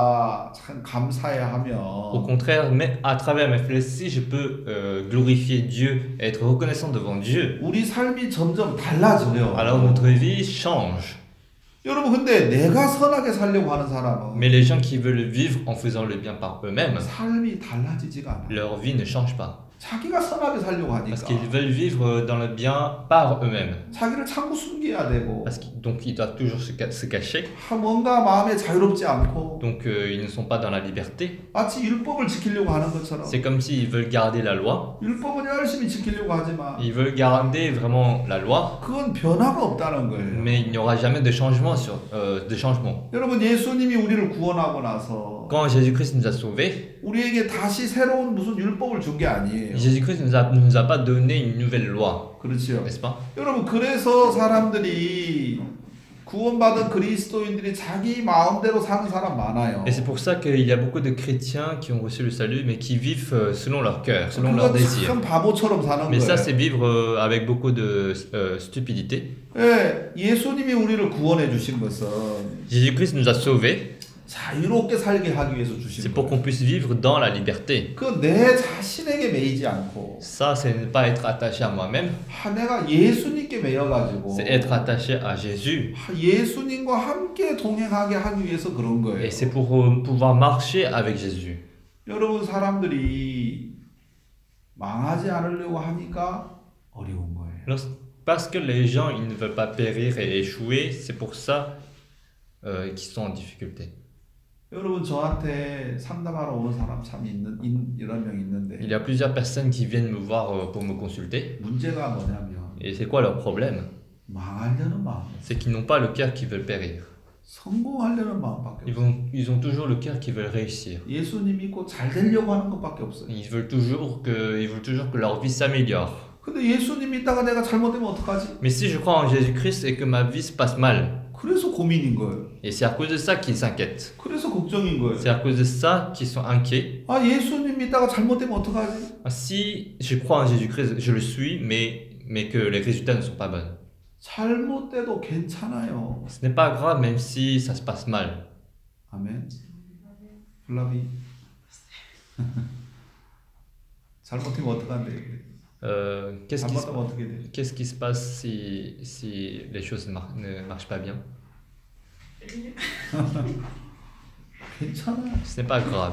Speaker 1: 내가 참 감사해야 하면
Speaker 2: au contraire, mais à travers mes faiblesses, si je peux glorifier Dieu, être reconnaissant devant Dieu,
Speaker 1: 우리 삶이 점점 달라져요.
Speaker 2: alors notre vie change.
Speaker 1: 여러분 근데 내가 선하게 살려고 하는 사람은
Speaker 2: Mais les gens qui veulent vivre en faisant le bien par eux-mêmes,
Speaker 1: 삶이 달라지지가 않아요.
Speaker 2: leur vie ne change pas.
Speaker 1: 자기가 선하게 살려고
Speaker 2: Parce qu'ils
Speaker 1: 하니까
Speaker 2: veulent vivre dans le bien par eux-mêmes.
Speaker 1: 자기를 참고 숨겨야 되고
Speaker 2: Donc ils doivent toujours se cacher.
Speaker 1: 뭔가 마음에 자유롭지 않고
Speaker 2: Donc ils ne sont pas dans la liberté.
Speaker 1: 마치 율법을 지키려고 하는 것처럼
Speaker 2: C'est comme s'ils veulent garder la loi.
Speaker 1: 율법은 열심히 지키려고 하지만
Speaker 2: Ils veulent garder vraiment la loi.
Speaker 1: 그건 변화가 없다는 거예요.
Speaker 2: Mais il n'y aura jamais de changement.
Speaker 1: 여러분 예수님이 우리를 구원하고 나서
Speaker 2: Quand Jésus-Christ nous a sauvés,
Speaker 1: 우리에게 다시 새로운 무슨 율법을 준 게 아니에요.
Speaker 2: Jésus-Christ nous a pas donné une nouvelle loi,
Speaker 1: 그렇지요.
Speaker 2: n'est-ce pas?
Speaker 1: 여러분 그래서 사람들이 구원받은 그리스도인들이 자기 마음대로 사는 사람 많아요.
Speaker 2: Et c'est pour ça qu'il y a beaucoup de chrétiens qui ont reçu le salut, mais qui vivent selon leur cœur, selon
Speaker 1: 그건
Speaker 2: leurs désirs.
Speaker 1: 참 바보처럼 사는
Speaker 2: Mais
Speaker 1: 거예요.
Speaker 2: ça, c'est vivre avec beaucoup de stupidité.
Speaker 1: 예, 예수님이 우리를 구원해 주신 것은
Speaker 2: Jésus-Christ nous a sauvés,
Speaker 1: 자유롭게 살게 하기 위해서
Speaker 2: c'est
Speaker 1: 주신
Speaker 2: pour
Speaker 1: 거예요.
Speaker 2: qu'on puisse vivre dans la liberté.
Speaker 1: 그 내 자신에게 매이지 않고
Speaker 2: Ça, c'est ne pas être attaché à moi-même,
Speaker 1: 내가 예수님께 매여가지고
Speaker 2: c'est être attaché à Jésus.
Speaker 1: 예수님과 함께 동행하게 하기 위해서 그런 거예요.
Speaker 2: Et c'est pour pouvoir marcher avec Jésus.
Speaker 1: 여러분 사람들이 망하지 않으려고 하니까 어려운 거예요.
Speaker 2: Parce que les gens, ils ne veulent pas périr et échouer, c'est pour ça qu'ils sont en difficulté.
Speaker 1: 여러분 저한테 상담하러 오는 사람 참 여러 명
Speaker 2: Il
Speaker 1: 있는데
Speaker 2: y a plusieurs personnes qui viennent me voir pour me consulter.
Speaker 1: 문제가 뭐냐면
Speaker 2: Et c'est quoi leur problème?
Speaker 1: 망하려는 마음,
Speaker 2: C'est qu'ils n'ont pas le cœur qui veut périr.
Speaker 1: 성공하려는 마음밖에 없어요.
Speaker 2: Ils ont toujours le cœur qui veut réussir.
Speaker 1: 예수님 믿고 잘 되려고 하는 것밖에 없어요.
Speaker 2: Ils veulent toujours que leur vie s'améliore.
Speaker 1: 근데 예수님 믿다가 내가 잘못되면 어떡하지?
Speaker 2: Mais si je crois en Jésus-Christ et que ma vie se passe mal,
Speaker 1: 그래서 고민인 거예요.
Speaker 2: et c'est à cause de ça qu'ils s'inquiètent.
Speaker 1: 그래서 걱정인 거예요.
Speaker 2: C'est à cause de ça qu'ils sont inquiets.
Speaker 1: 예수님 믿다가 잘못되면 어떡하지?
Speaker 2: Si je crois en Jésus-Christ, je le suis, mais que les résultats ne sont pas bons.
Speaker 1: 잘못돼도 괜찮아요.
Speaker 2: Ce n'est pas grave même si ça se passe mal.
Speaker 1: 아멘. 플라비. 잘못되면 어떡한데? 잘못하면 어떻게 돼?
Speaker 2: Qu'est-ce qui se passe si les choses ne marchent pas bien?
Speaker 1: 괜찮아.
Speaker 2: Ce n'est pas grave.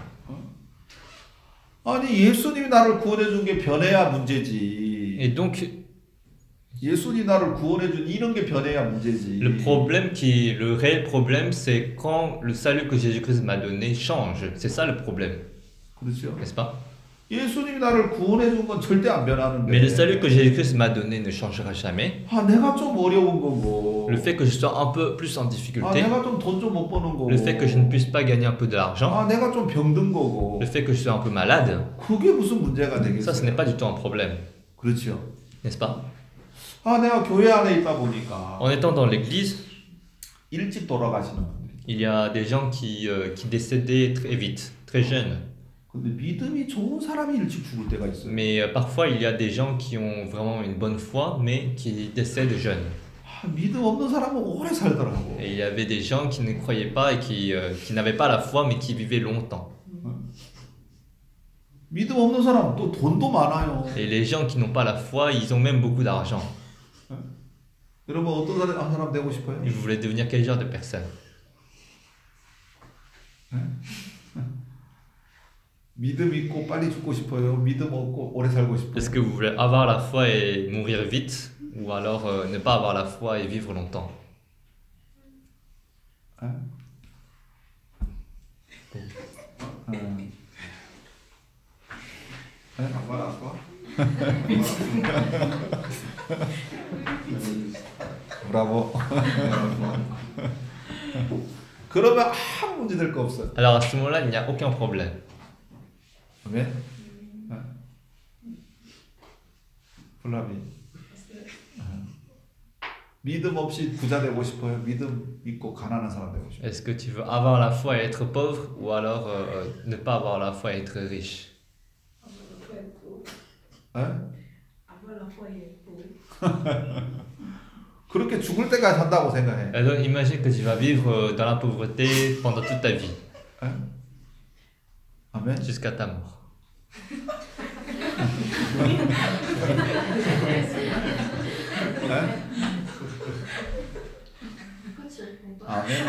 Speaker 1: 아니 예수님이 나를 구원해 준 게 변해야 문제지.
Speaker 2: Et donc,
Speaker 1: 예수님이 나를 구원해 준 이런 게 변해야 문제지.
Speaker 2: le réel problème, c'est quand le salut que Jésus-Christ m'a donné change. C'est ça le problème,
Speaker 1: 그렇죠?
Speaker 2: n'est-ce pas?
Speaker 1: 예수님이 나를 구원해 준 건 절대 안 변하는데.
Speaker 2: Mais le salut que Jésus-Christ m'a donné ne changera jamais.
Speaker 1: 내가 좀 어려운 거고.
Speaker 2: Le fait que je sois un peu plus en difficulté,
Speaker 1: 내가 좀 돈 좀 못 버는 거고.
Speaker 2: le fait que je ne puisse pas gagner un peu d'argent,
Speaker 1: 내가 좀 병든 거고.
Speaker 2: le fait que je sois un peu malade,
Speaker 1: 그게 무슨 문제가 되겠어요?
Speaker 2: ça ce n'est pas du tout un problème,
Speaker 1: 그렇죠.
Speaker 2: n'est-ce pas?
Speaker 1: 내가 교회 안에 있다 보니까
Speaker 2: En étant dans l'église,
Speaker 1: 일찍 돌아가시는 분들이.
Speaker 2: il y a des gens qui décédaient très vite, très jeunes.
Speaker 1: 근데 믿음이 좋은 사람이 일찍 죽을 때가 있어요.
Speaker 2: Mais parfois, il y a des gens qui ont vraiment une bonne foi, mais qui décèdent jeunes.
Speaker 1: 아, 믿음 없는 사람은 오래 살더라고.
Speaker 2: Et il y avait des gens qui ne croyaient pas et qui n'avaient pas la foi, mais qui vivaient longtemps.
Speaker 1: 믿음 없는 사람은 또 돈도 많아요.
Speaker 2: Et les gens qui n'ont pas la foi, ils ont même beaucoup d'argent.
Speaker 1: 여러분 어떤 사람 되고 싶어요?
Speaker 2: Et vous voulez devenir quel genre de personne?
Speaker 1: 믿음 있고 빨리 죽고 싶어요? 믿음 없고 오래 살고 싶어요?
Speaker 2: Est-ce que vous voulez avoir la foi et mourir vite, ou alors ne pas avoir la foi et vivre longtemps?
Speaker 1: 아빠? 브라보. 그러면 아무 문제 될 거 없어요.
Speaker 2: Alors à ce moment-là, il n'y a aucun problème.
Speaker 1: 아멘. 플라비. 믿음 없이 부자 되고 싶어요? 믿음 있고 가난한 사람 되고 싶어요?
Speaker 2: Est-ce que tu veux avoir la foi et être pauvre, ou alors ne pas avoir la foi et être riche?
Speaker 3: Avoir la foi et être pauvre.
Speaker 1: 그렇게 죽을 때까지 산다고 생각해.
Speaker 2: Alors imagine que tu vas vivre dans la pauvreté pendant toute ta vie,
Speaker 1: 아멘.
Speaker 2: jusqu'à ta mort.
Speaker 3: Pourquoi tu réponds pas?
Speaker 1: 아멘.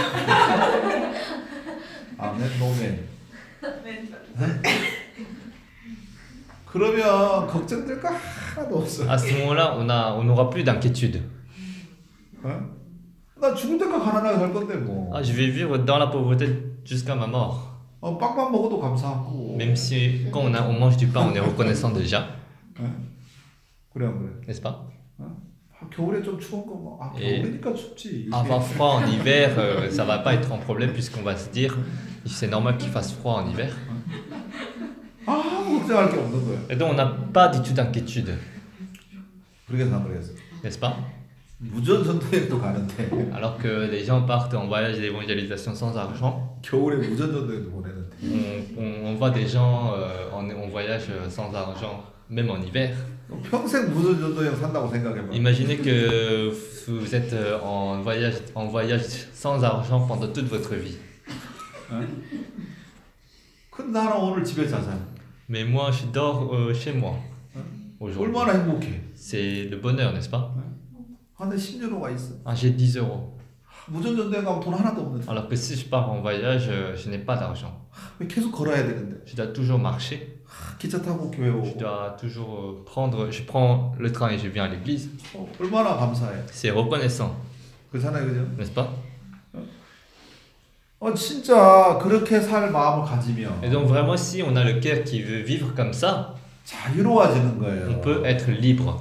Speaker 1: 아멘, 노멘. 그러면 걱정될 거 하나도 없어.
Speaker 2: À ce moment-là, on n'aura plus d'inquiétude.
Speaker 1: 나 죽을 때까지 가난하게 살 건데 뭐.
Speaker 2: Ah, je vais vivre dans la pauvreté jusqu'à ma mort.
Speaker 1: 빵만 먹어도 감사하고.
Speaker 2: Même si quand on mange du pain, on est reconnaissant déjà,
Speaker 1: 그래 안 그래?
Speaker 2: n'est-ce pas?
Speaker 1: 겨울에 좀 추운 거 뭐. 겨울이니까 춥지.
Speaker 2: Avoir froid en hiver, ça va pas être un problème puisqu'on va se dire c'est normal qu'il fasse froid en hiver.
Speaker 1: 아무 걱정할 게 없는 거야.
Speaker 2: Et donc on n'a pas du tout d'inquiétude,
Speaker 1: 그렇게 생각을 했어.
Speaker 2: n'est-ce pas?
Speaker 1: 무전 전도여행도 가는데
Speaker 2: Alors que les gens partent en voyage d'évangélisation sans argent,
Speaker 1: 겨울에 무전 전도여행도 보내는데.
Speaker 2: on voit des gens en voyage sans argent, même en hiver.
Speaker 1: 평생 무전 전도여행 산다고 생각해봐.
Speaker 2: Imaginez que vous êtes en voyage sans argent pendant toute votre vie.
Speaker 1: 근데 나는 오늘 집에 자잖아.
Speaker 2: Mais moi, je dors chez moi aujourd'hui.
Speaker 1: 얼마나 행복해.
Speaker 2: C'est le bonheur, n'est-ce pas?
Speaker 1: 한데 10유로가 있어.
Speaker 2: Ah, j'ai 10 euros.
Speaker 1: 무전 전도여행 가면 돈 하나도 없는데.
Speaker 2: Alors que si je pars en voyage, je n'ai pas d'argent.
Speaker 1: 왜 계속 걸어야 되는데.
Speaker 2: Je dois toujours marcher.
Speaker 1: 기차 타고 교회
Speaker 2: Je
Speaker 1: 오고.
Speaker 2: dois toujours je prends le train et je viens à l'église.
Speaker 1: 얼마나 감사해.
Speaker 2: C'est reconnaissant,
Speaker 1: 그렇잖아요, 그죠?
Speaker 2: n'est-ce pas?
Speaker 1: 진짜 그렇게 살 마음을 가지면
Speaker 2: Et donc vraiment, si on a le cœur qui veut vivre comme ça,
Speaker 1: 자유로워지는 거예요.
Speaker 2: on peut être libre.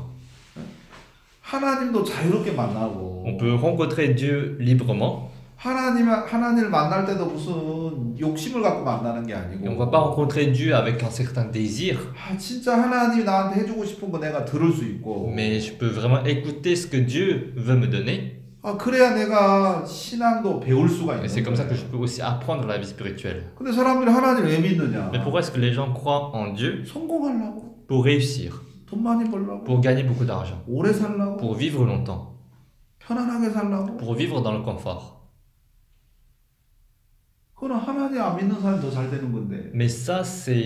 Speaker 1: 하나님도 자유롭게 만나고.
Speaker 2: On peut rencontrer Dieu librement.
Speaker 1: 하나님을 만날 때도 무슨 욕심을 갖고 만나는 게 아니고.
Speaker 2: Et on ne va pas rencontrer Dieu avec un certain désir,
Speaker 1: 진짜 하나님이 나한테 해주고 싶은 거 내가 들을 수 있고.
Speaker 2: mais je peux vraiment écouter ce que Dieu veut me donner.
Speaker 1: 그래야 내가 신앙도 배울 수가
Speaker 2: Et
Speaker 1: 있는
Speaker 2: c'est comme ça que je
Speaker 1: 거예요.
Speaker 2: peux aussi apprendre la vie spirituelle.
Speaker 1: 근데 사람들이 하나님 왜 믿느냐?
Speaker 2: Mais pourquoi est-ce que les gens croient en Dieu?
Speaker 1: 성공하려고,
Speaker 2: Pour réussir,
Speaker 1: 돈 많이 벌려고,
Speaker 2: pour gagner beaucoup d'argent,
Speaker 1: 오래 살려고,
Speaker 2: pour vivre longtemps,
Speaker 1: 편안하게 살려고.
Speaker 2: pour vivre dans le confort.
Speaker 1: 그건 하나님 안 믿는 사람이 더 잘 되는 건데.
Speaker 2: Mais ça,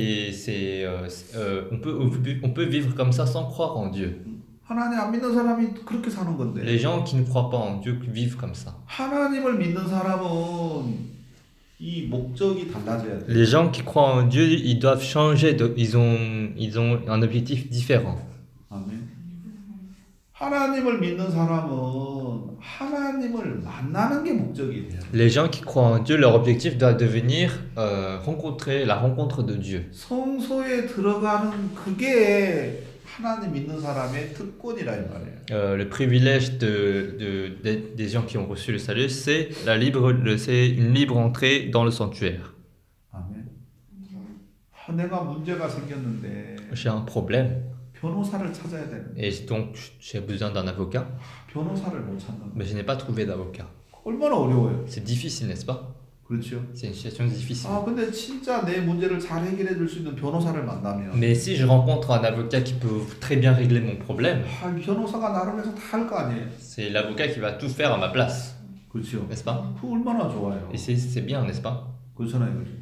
Speaker 2: on peut vivre comme ça sans croire en Dieu.
Speaker 1: 하나님 안 믿는 사람이 그렇게 사는 건데.
Speaker 2: Les gens qui ne croient pas en Dieu vivent comme ça.
Speaker 1: 하나님을 믿는 사람은 이 목적이 달라져야 돼.
Speaker 2: Les gens qui croient en Dieu, ils doivent changer, ils ont un objectif différent.
Speaker 1: 아멘. 하나님을 믿는 사람은 하나님을 만나는 게 목적이 돼요.
Speaker 2: Les gens qui croient en Dieu, leur objectif doit devenir rencontrer la rencontre de Dieu.
Speaker 1: 성소에 들어가는 그게 하나님 믿는 사람의 특권이라 이 말이에요.
Speaker 2: Le privilège des gens qui ont reçu le salut, c'est une libre entrée dans le sanctuaire.
Speaker 1: 아멘. 내가 문제가 생겼는데
Speaker 2: J'ai un problème
Speaker 1: 변호사를 찾아야 되는데
Speaker 2: et donc j'ai besoin d'un avocat,
Speaker 1: 변호사를 못 찾는 거.
Speaker 2: mais je n'ai pas trouvé d'avocat.
Speaker 1: 얼마나 어려워요.
Speaker 2: C'est difficile, n'est-ce pas?
Speaker 1: 그렇죠.
Speaker 2: C'est une situation difficile.
Speaker 1: 아, 근데 진짜 내 문제를 잘 해결해 줄 수 있는 변호사를 만나면
Speaker 2: Mais si je rencontre un avocat qui peut très bien régler mon problème,
Speaker 1: 아, 변호사가 나를 위해서 다 할 거 아니에요.
Speaker 2: c'est l'avocat qui va tout faire à ma place,
Speaker 1: 그렇죠.
Speaker 2: n'est-ce pas?
Speaker 1: 그 얼마나 좋아요.
Speaker 2: Et c'est bien, n'est-ce pas?
Speaker 1: 그렇잖아요. 그죠?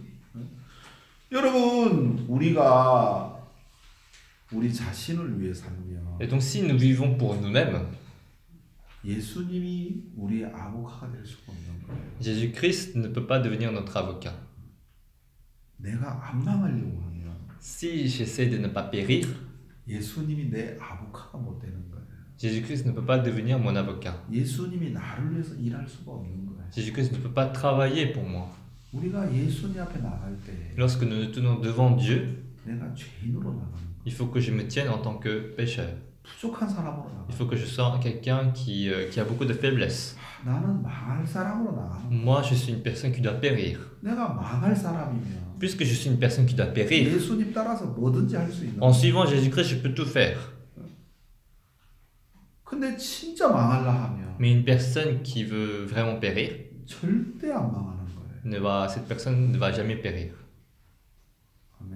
Speaker 1: 여러분, 우리가 우리 자신을 위해 살면
Speaker 2: Et donc si nous vivons pour nous-mêmes,
Speaker 1: 예수님이 우리의 아보카가 될 수가 없는 거예요.
Speaker 2: Jésus-Christ ne peut pas devenir notre avocat.
Speaker 1: 내가 안 망하려고 하면
Speaker 2: Si j'essaie de ne pas périr,
Speaker 1: 예수님이 내 아보카가 못 되는 거예요.
Speaker 2: Jésus-Christ ne peut pas devenir mon avocat.
Speaker 1: 예수님이 나를 위해서 일할 수가 없는 거예요.
Speaker 2: Jésus-Christ ne peut pas travailler pour moi.
Speaker 1: 우리가 예수님 앞에 나갈 때
Speaker 2: Lorsque nous nous tenons devant Dieu,
Speaker 1: 내가 죄인으로 나가는 거예요.
Speaker 2: il faut que je me tienne en tant que pécheur.
Speaker 1: 부족한 사람으로 나가.
Speaker 2: Il faut que je sois quelqu'un qui a beaucoup de faiblesses.
Speaker 1: 나는 망할 사람으로 나가는 거예요.
Speaker 2: Moi, je suis une personne qui doit périr.
Speaker 1: 내가 망할 사람이면
Speaker 2: Puisque je suis une personne qui doit périr,
Speaker 1: 예수님 따라서 뭐든지 할 수 있는
Speaker 2: en
Speaker 1: 거예요.
Speaker 2: suivant Jésus-Christ, je peux tout faire.
Speaker 1: 근데 진짜 망하려 하면
Speaker 2: Mais une personne qui veut vraiment périr,
Speaker 1: 절대 안 망하는 거예요.
Speaker 2: cette personne ne va jamais périr.
Speaker 1: 아멘.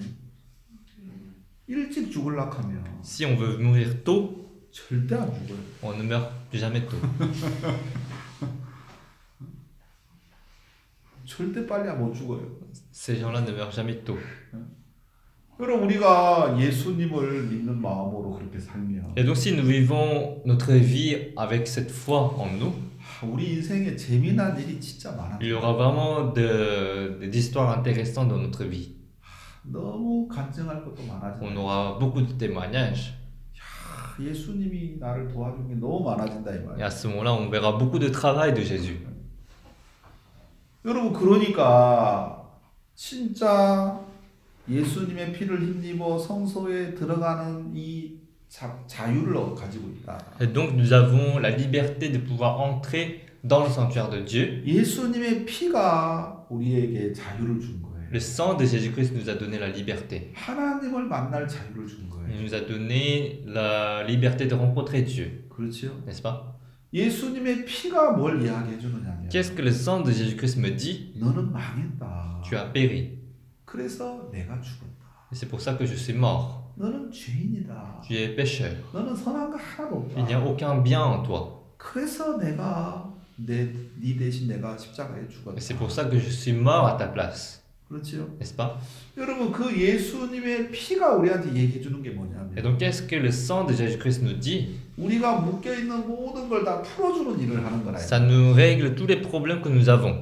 Speaker 1: 일찍 죽으려고 하면
Speaker 2: Si on veut mourir tôt,
Speaker 1: 절대 안 죽어요.
Speaker 2: on ne meurt jamais tôt.
Speaker 1: 절대 빨리 못 죽어요.
Speaker 2: Ces gens-là ne meurent jamais tôt.
Speaker 1: 그럼 우리가 예수님을 믿는 마음으로 그렇게 살면
Speaker 2: Et donc si nous vivons notre vie avec cette foi en nous,
Speaker 1: 우리 인생에 재미난 일이 진짜 많아요.
Speaker 2: il y aura vraiment des histoires intéressantes dans notre vie.
Speaker 1: 너무 간증할 것도
Speaker 2: On
Speaker 1: 많아지고
Speaker 2: aura beaucoup de témoignages.
Speaker 1: 예수님이 나를 도와준 게 너무 많아진다 이
Speaker 2: Et
Speaker 1: 말이에요.
Speaker 2: à ce moment-là, on verra beaucoup de travail de Jésus.
Speaker 1: 여러분 그러니까 진짜 예수님의 피를 힘입어 성소에 들어가는 이 자유를 가지고 있다.
Speaker 2: Et donc nous avons la liberté de pouvoir entrer dans le sanctuaire de Dieu.
Speaker 1: 예수님의 피가 우리에게 자유를 준 거예요.
Speaker 2: Le sang de Jésus-Christ nous a donné la liberté.
Speaker 1: 하나님을 만날 자유를 준
Speaker 2: Il
Speaker 1: 거예요.
Speaker 2: nous a donné la liberté de rencontrer Dieu,
Speaker 1: 그렇죠?
Speaker 2: n'est-ce pas?
Speaker 1: 예수님의 피가 뭘 이야기해 주느냐면
Speaker 2: Qu'est-ce que le sang de Jésus-Christ me dit?
Speaker 1: 너는 망했다.
Speaker 2: Tu as péri.
Speaker 1: 그래서 내가 죽었다.
Speaker 2: Et c'est pour ça que je suis mort.
Speaker 1: 너는 죄인이다.
Speaker 2: Tu es pécheur.
Speaker 1: 너는 선한 거 하나도
Speaker 2: Il n'y a
Speaker 1: 없다.
Speaker 2: aucun bien en toi.
Speaker 1: 그래서 내가 네 대신 내가 십자가에
Speaker 2: Et
Speaker 1: 죽었다.
Speaker 2: c'est pour ça que je suis mort à ta place,
Speaker 1: 그렇죠?
Speaker 2: n'est-ce pas?
Speaker 1: 여러분 그 예수님의 피가 우리한테 얘기해 주는 게
Speaker 2: Et
Speaker 1: 뭐냐면
Speaker 2: donc qu'est-ce que le sang de Jésus-Christ nous dit?
Speaker 1: 우리가 묶여 있는 모든 걸 다 풀어주는 일을 하는 거라.
Speaker 2: Ça nous règle tous les problèmes que nous avons.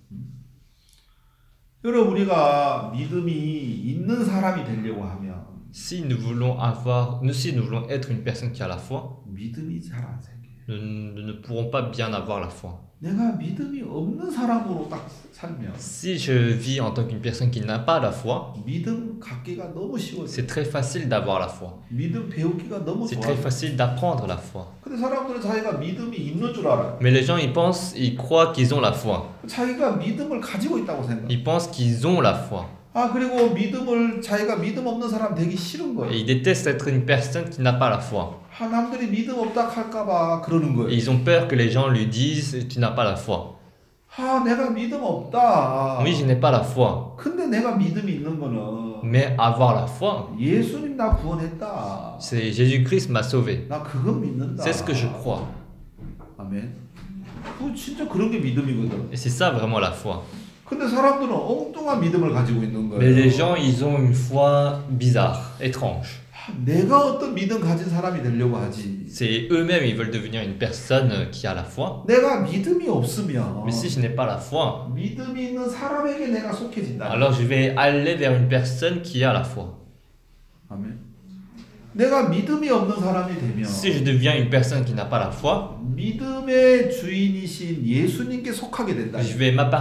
Speaker 1: 여러분 우리가 믿음이 있는 사람이 되려고 하면
Speaker 2: Si nous voulons être une personne qui a la foi,
Speaker 1: 믿음이 잘 안 생겨요.
Speaker 2: nous ne pourrons pas bien avoir la foi.
Speaker 1: 내가 믿음이 없는 사람으로 딱 살면
Speaker 2: Si je vis en tant qu'une personne qui n'a pas la foi,
Speaker 1: 믿음 갖기가 너무 쉬워져.
Speaker 2: c'est très facile d'avoir la foi.
Speaker 1: 믿음 배우기가 너무
Speaker 2: C'est
Speaker 1: 좋아.
Speaker 2: très facile d'apprendre la foi.
Speaker 1: 근데 사람들은 자기가 믿음이 있는 줄 알아요.
Speaker 2: Mais les gens, ils croient qu'ils ont la foi.
Speaker 1: 자기가 믿음을 가지고 있다고 생각.
Speaker 2: Ils pensent qu'ils ont la foi.
Speaker 1: 아 그리고 자기가 믿음 없는 사람 되기 싫은
Speaker 2: Et
Speaker 1: 거예요.
Speaker 2: ils détestent être une personne qui n'a pas la foi.
Speaker 1: 아 남들이 믿음 없다 할까봐 그러는
Speaker 2: Et
Speaker 1: 거예요.
Speaker 2: ils ont peur que les gens lui disent tu n'as pas la foi.
Speaker 1: 아 내가 믿음 없다.
Speaker 2: Oui, je n'ai pas la foi.
Speaker 1: 근데 내가 믿음이 있는 거는
Speaker 2: Mais avoir la foi,
Speaker 1: 예수님 나 구원했다.
Speaker 2: c'est Jésus-Christ m'a sauvé.
Speaker 1: 나 그거 믿는다.
Speaker 2: C'est ce que je crois.
Speaker 1: 아멘. 그 진짜 그런 게 믿음이거든.
Speaker 2: Et c'est ça vraiment la foi.
Speaker 1: 근데 사람들은 엉뚱한 믿음을 가지고 있는 거예요.
Speaker 2: Mais les gens, ils ont une foi bizarre, étrange.
Speaker 1: 내가 어떤 믿음 가진 사람이 되려고 하지.
Speaker 2: C'est eux-mêmes, ils veulent devenir une personne qui a la foi.
Speaker 1: 내가 믿음이 없으면
Speaker 2: Mais si je n'ai pas la foi,
Speaker 1: 믿음이 있는 사람에게 내가 속해진다.
Speaker 2: alors je vais aller vers une personne qui a la foi.
Speaker 1: 아멘. 내가 믿음이 없는 사람이 되면
Speaker 2: Si je deviens une personne qui n'a pas la foi,
Speaker 1: 믿음의 주인이신 예수님께 속하게 된다.
Speaker 2: je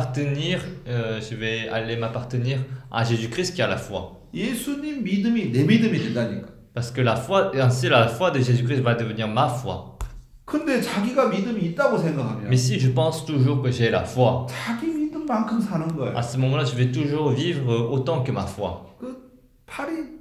Speaker 2: vais aller m'appartenir à Jésus-Christ qui a la foi.
Speaker 1: 예수님 믿음이 내 믿음이 된다니까.
Speaker 2: Parce que ainsi la foi de Jésus-Christ va devenir ma foi.
Speaker 1: 근데 자기가 믿음이 있다고 생각하면
Speaker 2: Mais si je pense toujours que j'ai la foi,
Speaker 1: 자기 믿음만큼 사는 거예요.
Speaker 2: à ce moment-là, je vais toujours vivre autant que ma foi.
Speaker 1: 그 팔이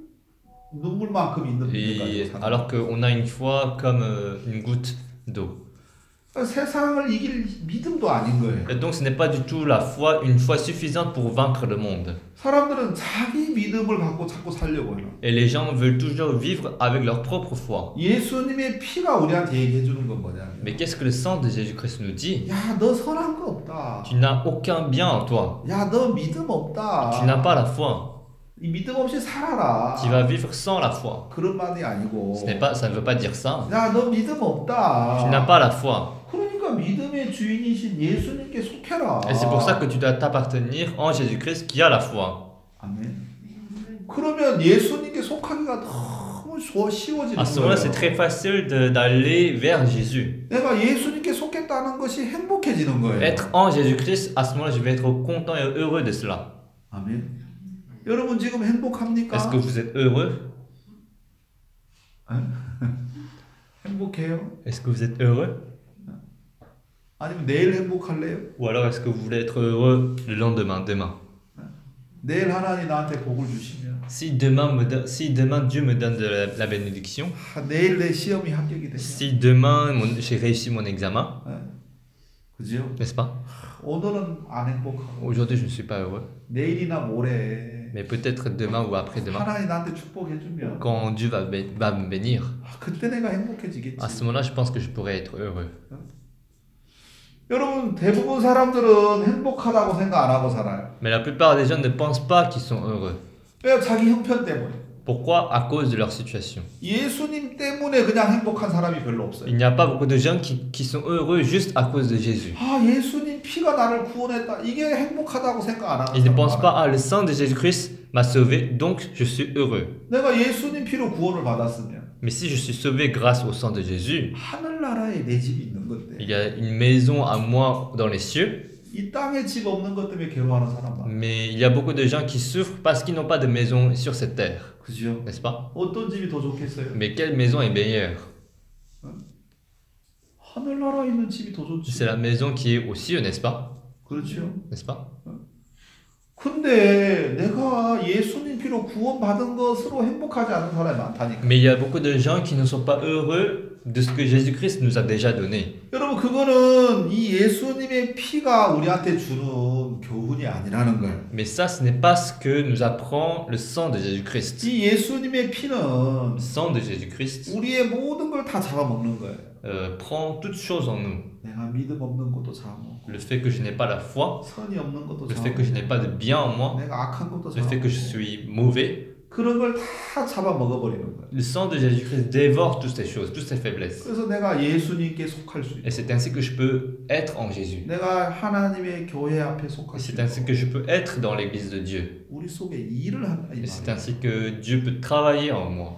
Speaker 1: 눈물만큼 있는 믿음 가지고
Speaker 2: Et
Speaker 1: 사는
Speaker 2: alors qu'on a une foi comme une goutte d'eau.
Speaker 1: 세상을 이길 믿음도 아닌 거예요.
Speaker 2: Et donc ce n'est pas du tout la foi, une foi suffisante pour vaincre le monde.
Speaker 1: 사람들은 자기 믿음을 갖고 자꾸 살려고 해요.
Speaker 2: Et les gens veulent toujours vivre avec leur propre foi.
Speaker 1: 예수님의 피가 우리한테 얘기해 주는 건 뭐냐면,
Speaker 2: Mais qu'est-ce que le sang de Jésus-Christ nous dit?
Speaker 1: 야, 너 선한 거 없다.
Speaker 2: Tu n'as aucun bien en toi.
Speaker 1: 야, 너 믿음 없다.
Speaker 2: Tu n'as pas la foi.
Speaker 1: 이 믿음 없이 살아라.
Speaker 2: Tu vas vivre sans la foi.
Speaker 1: 그런 말이 아니고,
Speaker 2: Ça ne veut pas dire ça.
Speaker 1: 야, 너 믿음 없다.
Speaker 2: Tu n'as pas la foi.
Speaker 1: 그러니까 믿음의 주인이신 예수님께 속해라.
Speaker 2: Et c'est pour ça que tu dois t'appartenir en Jésus-Christ qui a la foi.
Speaker 1: 아멘. 그러면 예수님께 속하기가 너무 쉬워지는
Speaker 2: À ce moment-là, c'est
Speaker 1: 거예요.
Speaker 2: très facile d'aller vers Jésus.
Speaker 1: 내가 예수님께 속했다는 것이 행복해지는 거예요.
Speaker 2: Être en Jésus-Christ, à ce moment-là, je vais être content et heureux de cela.
Speaker 1: 아멘. 여러분 지금 행복합니까?
Speaker 2: Est-ce que vous êtes heureux?
Speaker 1: 행복해요?
Speaker 2: Est-ce que vous êtes heureux?
Speaker 1: 아니면 내일 행복할래요?
Speaker 2: Ou alors est-ce que vous voulez être heureux le lendemain, demain?
Speaker 1: 내일 하나님 나한테 복을 주시면,
Speaker 2: Si demain Dieu me donne la bénédiction,
Speaker 1: 내일 내 시험이 합격이 되면,
Speaker 2: si demain j'ai réussi mon examen,
Speaker 1: 그죠?
Speaker 2: n'est-ce pas?
Speaker 1: 오늘은 안 행복하고
Speaker 2: Aujourd'hui, je ne suis pas heureux,
Speaker 1: 내일이나 모레
Speaker 2: mais peut-être demain ou après-demain,
Speaker 1: 하나님 나한테 축복해주면,
Speaker 2: quand Dieu va me bénir,
Speaker 1: 그때 내가 행복해지겠지.
Speaker 2: à ce moment-là, je pense que je pourrais être heureux.
Speaker 1: 여러분 대부분 사람들은 행복하다고 생각 안 하고 살아요.
Speaker 2: Mais la plupart des gens ne pensent pas qu'ils sont heureux.
Speaker 1: 왜? 자기 형편 때문에.
Speaker 2: Pourquoi? À cause de leur situation.
Speaker 1: 예수님 때문에 그냥 행복한 사람이 별로 없어요.
Speaker 2: Il n'y a pas beaucoup de gens qui sont heureux juste à cause de Jésus.
Speaker 1: 아, 예수님 피가 나를 구원했다. 이게 행복하다고 생각 안 하는
Speaker 2: Ils ne
Speaker 1: 사람
Speaker 2: pensent
Speaker 1: 많아요.
Speaker 2: pas, ah, le sang de Jésus-Christ m'a sauvé, donc je suis heureux.
Speaker 1: 내가 예수님 피로 구원을 받았으면
Speaker 2: Mais si je suis sauvé grâce au sang de Jésus,
Speaker 1: 하늘나라에 내 집이 있는 건데
Speaker 2: il y a une maison à moi dans les cieux,
Speaker 1: 이 땅에 집 없는 것 때문에 괴로워하는 사람 많아.
Speaker 2: mais il y a beaucoup de gens qui souffrent parce qu'ils n'ont pas de maison sur cette terre,
Speaker 1: 그죠?
Speaker 2: n'est-ce pas?
Speaker 1: 어떤 집이 더 좋겠어요?
Speaker 2: Mais quelle maison est meilleure?
Speaker 1: 하늘나라에 있는 집이 더 좋지.
Speaker 2: C'est la maison qui est aux cieux, n'est-ce pas?
Speaker 1: 그렇죠?
Speaker 2: N'est-ce pas?
Speaker 1: 근데 내가 예수님 피로 구원받은 것으로 행복하지 않은 사람이 많다니까.
Speaker 2: Mais il y a beaucoup de gens qui ne sont pas heureux de ce que Jésus-Christ nous a déjà donné.
Speaker 1: 여러분 그거는 이 예수님의 피가 우리한테 주는 교훈이 아니라는 거예요.
Speaker 2: Mais ça, ce n'est pas ce que nous apprend le sang de Jésus-Christ.
Speaker 1: 이 예수님의 피는
Speaker 2: Le sang de Jésus-Christ
Speaker 1: 우리의 모든 걸 다 잡아먹는 거예요.
Speaker 2: prend toutes choses en nous.
Speaker 1: 내가 믿음 없는 것도 잡아먹고
Speaker 2: Le fait que je n'ai pas la foi,
Speaker 1: 선이 없는 것도
Speaker 2: le fait que je n'ai pas de bien en moi,
Speaker 1: 내가 악한 것도
Speaker 2: le fait que je
Speaker 1: 잡아먹고
Speaker 2: suis mauvais.
Speaker 1: 그런 걸 다 잡아먹어버리는 거예요.
Speaker 2: Le sang de Jésus-Christ dévore toutes ces choses, toutes ces faiblesses.
Speaker 1: 그래서 내가 예수님께 속할 수
Speaker 2: Et
Speaker 1: 있고
Speaker 2: c'est ainsi que je peux être en Jésus.
Speaker 1: 내가 하나님의 교회 앞에 속할
Speaker 2: Et
Speaker 1: 수
Speaker 2: c'est ainsi
Speaker 1: 있고
Speaker 2: que je peux être dans l'église de Dieu.
Speaker 1: 우리 속에 일을 한다 이
Speaker 2: Et c'est
Speaker 1: 말이에요.
Speaker 2: ainsi que Dieu peut travailler en moi.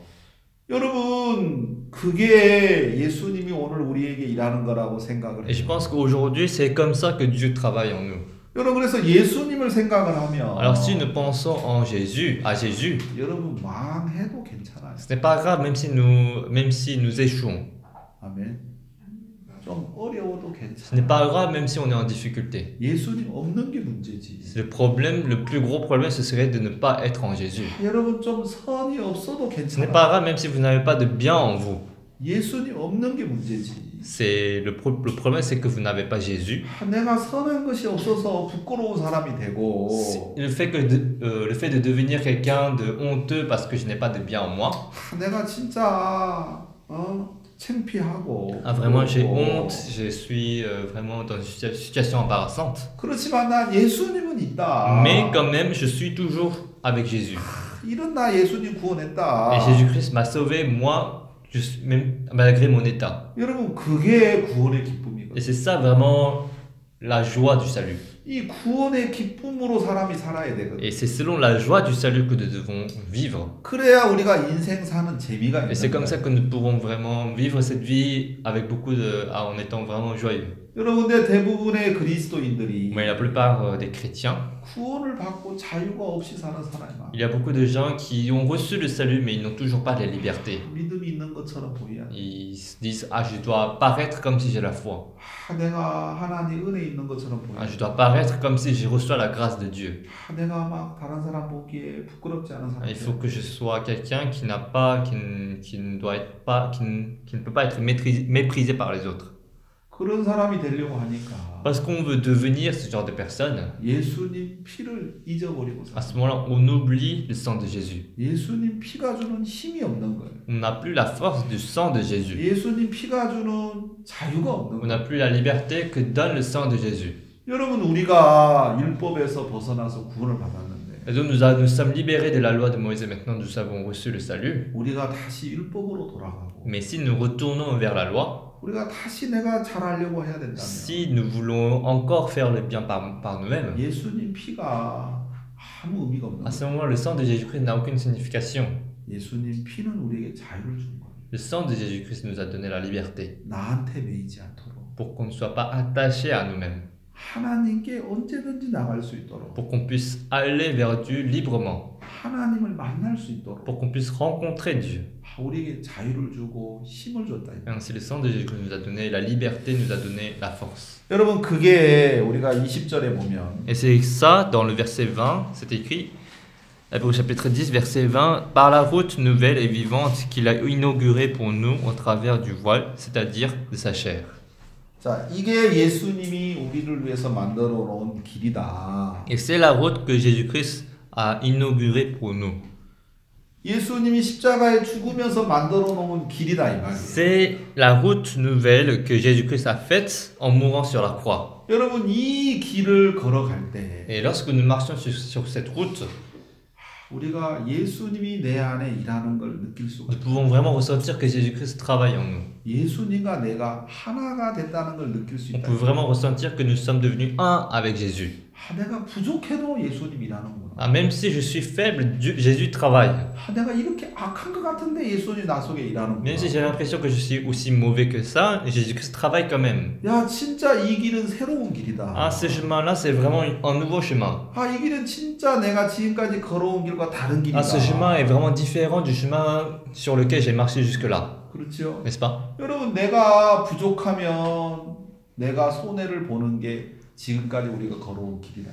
Speaker 1: 여러분 그게 예수님이 오늘 우리에게 일하는 거라고 생각을
Speaker 2: Et je
Speaker 1: 해요.
Speaker 2: pense qu'aujourd'hui, c'est comme ça que Dieu travaille en nous.
Speaker 1: 여러분 그래서 예수님을 생각을 하면
Speaker 2: Alors si nous pensons en Jésus, à Jésus,
Speaker 1: 여러분 망해도 괜찮아요.
Speaker 2: ce n'est pas grave même si nous échouons.
Speaker 1: 아멘. 좀 어려워도
Speaker 2: Ce
Speaker 1: 괜찮아요.
Speaker 2: n'est pas grave même si on est en difficulté.
Speaker 1: 예수님 없는 게 문제지.
Speaker 2: Le problème, le plus gros problème, ce serait de ne pas être en Jésus.
Speaker 1: 여러분 좀 선이 없어도
Speaker 2: Ce n'est
Speaker 1: 괜찮아요.
Speaker 2: pas grave même si vous n'avez pas de bien en vous.
Speaker 1: 예수님 없는 게 문제지.
Speaker 2: C'est le problème, c'est que vous n'avez pas Jésus.
Speaker 1: 내가 선한 것이 없어서 부끄러운 사람이 되고
Speaker 2: Le fait de devenir quelqu'un de honteux parce que je n'ai pas de bien en moi.
Speaker 1: 내가 진짜 창피하고
Speaker 2: Ah, vraiment, j'ai
Speaker 1: 부끄럽고.
Speaker 2: honte. Je suis vraiment dans une situation embarrassante.
Speaker 1: 그렇지만 난 예수님은 있다.
Speaker 2: Mais quand même, je suis toujours avec Jésus.
Speaker 1: 이런 나 예수님 구원했다.
Speaker 2: Et Jésus-Christ m'a sauvé, moi, même malgré mon état.
Speaker 1: 여러분 그게 구원의 기쁨이거든요.
Speaker 2: Et c'est ça vraiment la joie du salut.
Speaker 1: 이 구원의 기쁨으로 사람이 살아야 되거든요.
Speaker 2: Et c'est selon la joie du salut que nous devons vivre.
Speaker 1: 그래야 우리가 인생 사는 재미가
Speaker 2: Et
Speaker 1: 있는
Speaker 2: c'est comme ça
Speaker 1: 거예요.
Speaker 2: que nous pourrons vraiment vivre cette vie avec en étant vraiment joyeux.
Speaker 1: 여러분 근데 대부분의 그리스도인들이
Speaker 2: Mais la plupart des chrétiens,
Speaker 1: 구원을 받고 자유가 없이 사는 사람이 많아요.
Speaker 2: il y a beaucoup de gens qui ont reçu le salut mais ils n'ont toujours pas la liberté.
Speaker 1: 믿음이 있는 것처럼 보여야 돼.
Speaker 2: Ils se disent, ah, je dois paraître comme si j'ai la foi.
Speaker 1: 내가 하나님 은혜 있는 것처럼 보여야
Speaker 2: Ah,
Speaker 1: 돼.
Speaker 2: je dois paraître comme si je reçois la grâce de Dieu.
Speaker 1: 내가 막 다른 사람 보기에 부끄럽지 않은
Speaker 2: Ah,
Speaker 1: 사람.
Speaker 2: il faut que je sois quelqu'un qui n'a pas, qui ne doit être pas, qui ne peut pas être méprisé par les autres.
Speaker 1: 그런 사람이 되려고 하니까
Speaker 2: Parce qu'on veut devenir ce genre de personne,
Speaker 1: 예수님 피를 잊어버리고
Speaker 2: à
Speaker 1: 살아.
Speaker 2: ce moment-là, on oublie le sang de Jésus.
Speaker 1: 예수님 피가 주는 힘이 없는 거예요.
Speaker 2: On n'a plus la force du sang de Jésus.
Speaker 1: 예수님 피가 주는 자유가 없는
Speaker 2: On n'a
Speaker 1: 거예요.
Speaker 2: plus la liberté que donne le sang de Jésus.
Speaker 1: 여러분 우리가 율법에서 벗어나서 구원을 받았는데
Speaker 2: Et donc nous sommes libérés de la loi de Moïse et maintenant nous avons reçu le salut.
Speaker 1: 우리가 다시 율법으로 돌아가고
Speaker 2: Mais si nous retournons vers la loi,
Speaker 1: 우리가 다시 내가 잘하려고 해야 된다면
Speaker 2: si nous voulons encore faire le bien par nous-mêmes,
Speaker 1: 예수님 피가 아무 의미가 없는
Speaker 2: à ce
Speaker 1: 거예요.
Speaker 2: moment-là, le sang de Jésus-Christ n'a aucune signification.
Speaker 1: 예수님 피는 우리에게 자유를 준 거예요.
Speaker 2: Le sang de Jésus-Christ nous a donné la liberté
Speaker 1: 나한테 매이지 않도록
Speaker 2: pour qu'on ne soit pas attaché à nous-mêmes,
Speaker 1: 하나님께 언제든지 나갈 수 있도록
Speaker 2: pour qu'on puisse aller vers Dieu librement,
Speaker 1: 하나님을 만날 수 있도록
Speaker 2: pour qu'on puisse rencontrer Dieu.
Speaker 1: 우리에게 자유를 주고 힘을 줬다.
Speaker 2: Et ainsi, le sang de Jésus-Christ nous a donné la liberté, nous a donné la force.
Speaker 1: 여러분 그게 우리가 20절에 보면
Speaker 2: Et c'est ça, dans le verset 20, c'est écrit, au chapitre 10, verset 20, par la route nouvelle et vivante qu'il a inaugurée pour nous au travers du voile, c'est-à-dire de sa chair.
Speaker 1: 자, 이게 예수님이 우리를 위해서 만들어 놓은 길이다.
Speaker 2: Et c'est la route que Jésus-Christ a inaugurée pour nous.
Speaker 1: 예수님이 십자가에 죽으면서 만들어 놓은 길이다 이 말이에요.
Speaker 2: C'est la route nouvelle que Jésus-Christ a faite en mourant sur la croix.
Speaker 1: 여러분 이 길을 걸어갈 때
Speaker 2: Et lorsque nous marchons sur cette route,
Speaker 1: 우리가 예수님이 내 안에 일하는 걸 느낄 수가
Speaker 2: nous
Speaker 1: 있어요.
Speaker 2: pouvons vraiment ressentir que Jésus-Christ travaille en nous.
Speaker 1: 예수님과 내가 하나가 됐다는 걸 느낄 수
Speaker 2: On
Speaker 1: 있다.
Speaker 2: peut vraiment ressentir que nous sommes devenus un avec Jésus.
Speaker 1: 내가 부족해도 예수님 일하는구나.
Speaker 2: Ah, même si je suis faible, Jésus travaille.
Speaker 1: 내가 이렇게 악한 것 같은데 예수님 나 속에 일하는구나.
Speaker 2: Même si j'ai l'impression que je suis aussi mauvais que ça, Jésus-Christ travaille quand même.
Speaker 1: 야 진짜 이 길은 새로운 길이다.
Speaker 2: Ah, ce chemin-là, c'est vraiment un nouveau chemin.
Speaker 1: 이 길은 진짜 내가 지금까지 걸어온 길과 다른 길이다.
Speaker 2: Ah, ce chemin est vraiment différent du chemin sur lequel j'ai marché jusque-là.
Speaker 1: 그렇죠.
Speaker 2: N'est-ce pas?
Speaker 1: 여러분 내가 부족하면 내가 손해를 보는 게 지금까지 우리가 걸어온 길이다.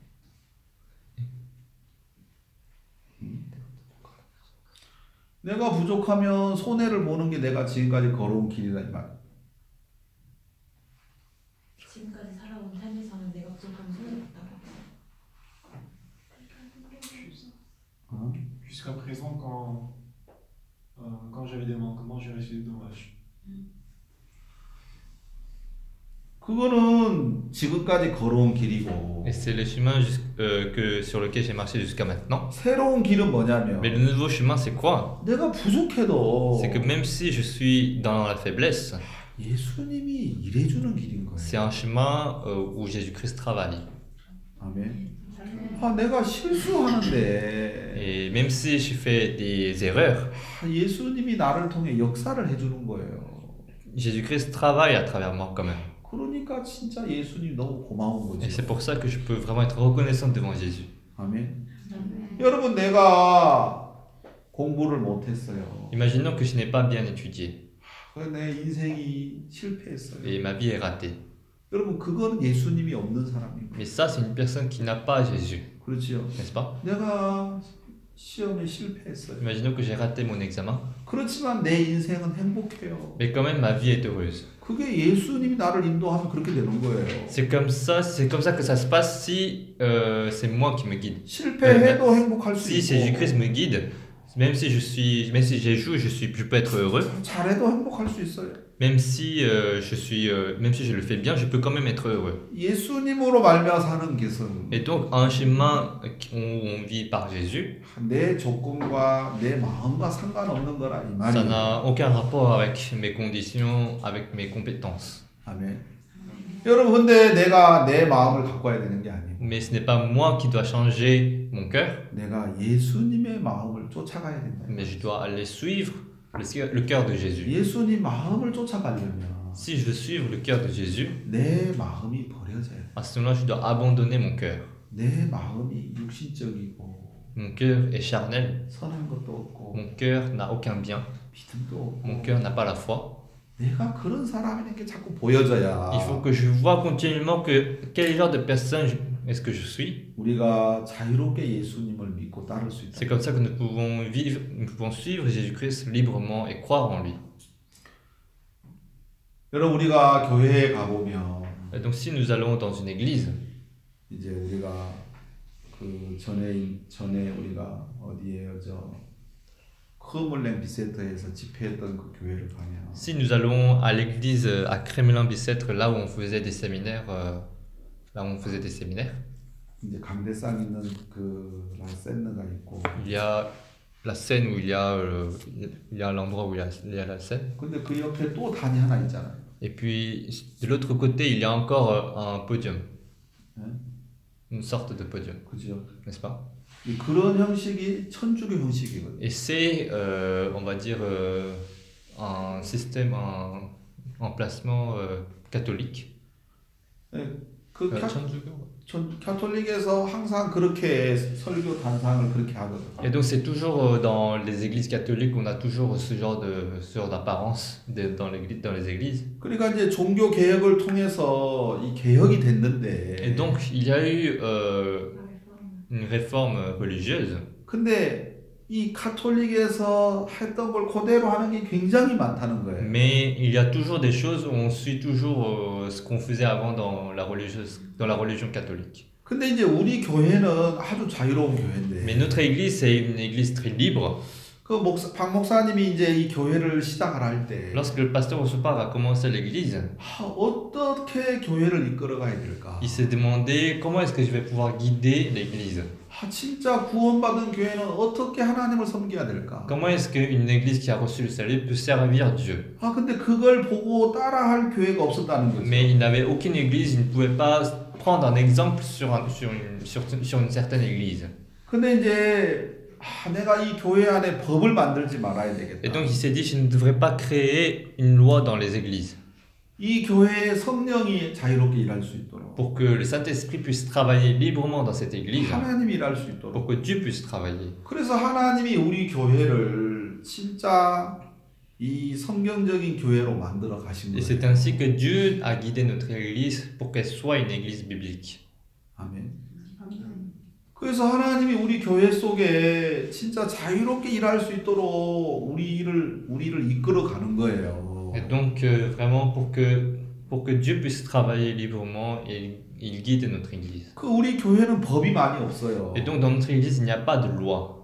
Speaker 1: 내가 부족하면 손해를 보는 게 내가 지금까지 걸어온 길이다 이 말.
Speaker 3: 지금까지 살아온 삶에서는 내가 부족하면 손해봤다고.
Speaker 4: Jusqu'à présent, quand j'avais des manquements, j'ai reçu des dommages.
Speaker 1: 그거는 지금까지 걸어온 길이고
Speaker 2: Et c'est le chemin sur lequel j'ai marché jusqu'à maintenant.
Speaker 1: 새로운 길은 뭐냐면
Speaker 2: Mais le nouveau chemin, c'est quoi?
Speaker 1: 내가 부족해도
Speaker 2: C'est que même si je suis dans la faiblesse,
Speaker 1: 예수님이 일해주는 길인 거예요.
Speaker 2: c'est un chemin où Jésus-Christ travaille.
Speaker 1: 아멘. 내가 실수하는데
Speaker 2: Et même si je fais des erreurs,
Speaker 1: 예수님이 나를 통해 역사를 해주는 거예요.
Speaker 2: Jésus-Christ travaille à travers moi quand même.
Speaker 1: 그러니까 진짜 예수님 너무 고마운
Speaker 2: Et
Speaker 1: 거지.
Speaker 2: c'est pour ça que je peux vraiment être reconnaissant devant Jésus.
Speaker 1: 아멘. 여러분 내가 공부를 못했어요.
Speaker 2: Imaginons que je n'ai pas bien étudié
Speaker 1: 내 인생이 실패했어요.
Speaker 2: et ma vie est ratée.
Speaker 1: 여러분 그거는 예수님이 없는 사람이고.
Speaker 2: Mais ça, c'est une personne qui n'a pas Jésus,
Speaker 1: 그렇지요.
Speaker 2: n'est-ce pas?
Speaker 1: 내가 시험에 실패했어요.
Speaker 2: Imaginons que j'ai raté mon examen,
Speaker 1: 그렇지만 내 인생은 행복해요.
Speaker 2: mais quand même ma vie est heureuse.
Speaker 1: 그게 예수님이 나를 인도하면 그렇게 되는 거예요.
Speaker 2: C'est comme ça que ça se passe si c'est moi qui me guide.
Speaker 1: 실패해도 행복할 수
Speaker 2: Si
Speaker 1: 있고
Speaker 2: Jésus-Christ me guide, même si j'échoue, je peux être heureux.
Speaker 1: 잘해도 행복할 수 있어요.
Speaker 2: Même si je le fais bien, je peux quand même être heureux.
Speaker 1: 예수님으로 말미암아 사는 것은
Speaker 2: Et donc, un chemin où on vit par Jésus,
Speaker 1: 내 조건과 내 마음과 상관없는 거라 이
Speaker 2: ça
Speaker 1: 말이에요.
Speaker 2: n'a aucun rapport avec mes conditions, avec mes compétences.
Speaker 1: 아멘. 여러분 근데 내가 내 마음을 바꿔야 되는 게 아니고
Speaker 2: Mais ce n'est pas moi qui dois changer mon cœur,
Speaker 1: 내가 예수님의 마음을 쫓아가야 된다.
Speaker 2: mais je dois aller suivre le cœur de Jésus.
Speaker 1: 예수님 마음을 쫓아가려면
Speaker 2: Si je veux suivre le cœur de Jésus,
Speaker 1: 내 마음이 버려져야 돼.
Speaker 2: à ce moment-là, je dois abandonner mon cœur.
Speaker 1: 내 마음이 육신적이고
Speaker 2: Mon cœur est charnel,
Speaker 1: 선한 것도 없고
Speaker 2: mon cœur n'a aucun bien,
Speaker 1: 믿음도 없고
Speaker 2: mon cœur n'a pas la foi.
Speaker 1: 내가 그런 사람이라는 게 자꾸 보여져야
Speaker 2: Il faut que je vois continuellement quel genre de personne est-ce que je suis.
Speaker 1: 우리가 자유롭게 예수님을 믿고 따를 수 있다.
Speaker 2: C'est comme ça que nous pouvons suivre Jésus-Christ librement et croire en lui.
Speaker 1: 여러분 우리가 교회에 가보면
Speaker 2: Et donc si nous allons dans une église,
Speaker 1: 이제 우리가 그 전에 우리가 어디에요 저 크물렘 비세트에서 집회했던 그 교회를 가면
Speaker 2: si nous allons à l'église à Crémelin-Bicêtre, là où on faisait des séminaires,
Speaker 1: 이제 강대상 있는 그 라센느가 있고
Speaker 2: il y a la scène où il y a l'endroit où il y a la scène.
Speaker 1: 근데 그 옆에 또 단이 하나 있잖아요.
Speaker 2: Et puis de l'autre côté, il y a encore un podium,
Speaker 1: 예?
Speaker 2: une sorte de podium,
Speaker 1: 그죠?
Speaker 2: n'est-ce pas?
Speaker 1: 이 그런 형식이 천주교 형식이거든요.
Speaker 2: Et c'est, on va dire, un système, un emplacement catholique.
Speaker 1: 예, 그
Speaker 2: 천주교.
Speaker 1: 가톨릭에서 항상 그렇게 설교 단상을 그렇게 하거든요.
Speaker 2: Et donc c'est toujours dans les églises catholiques, on a toujours ce genre d'apparence dans les églises.
Speaker 1: 그러니까 이제 종교 개혁을 통해서 이 개혁이 됐는데
Speaker 2: Et donc il y a eu
Speaker 3: La réforme.
Speaker 2: une réforme religieuse.
Speaker 1: 근데 이 가톨릭에서 했던 걸 그대로 하는 게 굉장히 많다는 거예요.
Speaker 2: Mais il y a toujours des choses où on suit toujours ce qu'on faisait avant dans la religion catholique.
Speaker 1: 근데 이제 우리 교회는 아주 자유로운 교회인데
Speaker 2: Mais notre église, c'est une église très libre.
Speaker 1: 그 박 목사님이 이제 이 교회를 시작을 할 때
Speaker 2: Lorsque le pasteur Ossopar a commencé l'église,
Speaker 1: 어떻게 교회를 이끌어 가야 될까?
Speaker 2: il s'est demandé comment est-ce que je vais pouvoir guider l'église.
Speaker 1: 진짜 구원받은 교회는 어떻게 하나님을 섬겨야 될까?
Speaker 2: Comment est-ce qu'une église qui a reçu le salut peut servir Dieu.
Speaker 1: 근데 그걸 보고 따라할 교회가 없었다는 거죠.
Speaker 2: Mais il n'avait aucune église, il ne pouvait pas prendre un exemple sur une certaine église.
Speaker 1: 근데 이제 내가 이 교회 안에 법을 만들지 말아야 되겠다.
Speaker 2: Et donc il s'est dit, je ne devrais pas créer une loi dans les églises
Speaker 1: 이 교회에 성령이 자유롭게 일할 수 있도록
Speaker 2: pour que le Saint-Esprit puisse travailler librement dans cette église,
Speaker 1: 하나님이 일할 수 있도록
Speaker 2: pour que Dieu puisse travailler.
Speaker 1: 그래서 하나님이 우리 교회를 진짜 이 성경적인 교회로 만들어 가신
Speaker 2: Et
Speaker 1: 거예요.
Speaker 2: c'est ainsi que Dieu a guidé notre église pour qu'elle soit une église biblique.
Speaker 1: 아멘.
Speaker 3: 아멘.
Speaker 1: 그래서 하나님이 우리 교회 속에 진짜 자유롭게 일할 수 있도록 우리를 이끌어 가는 거예요.
Speaker 2: Et donc vraiment pour que Dieu puisse travailler librement, il guide notre église.
Speaker 1: 그 우리 교회는 법이 많이 없어요.
Speaker 2: Et donc dans notre église, il n'y a pas de loi.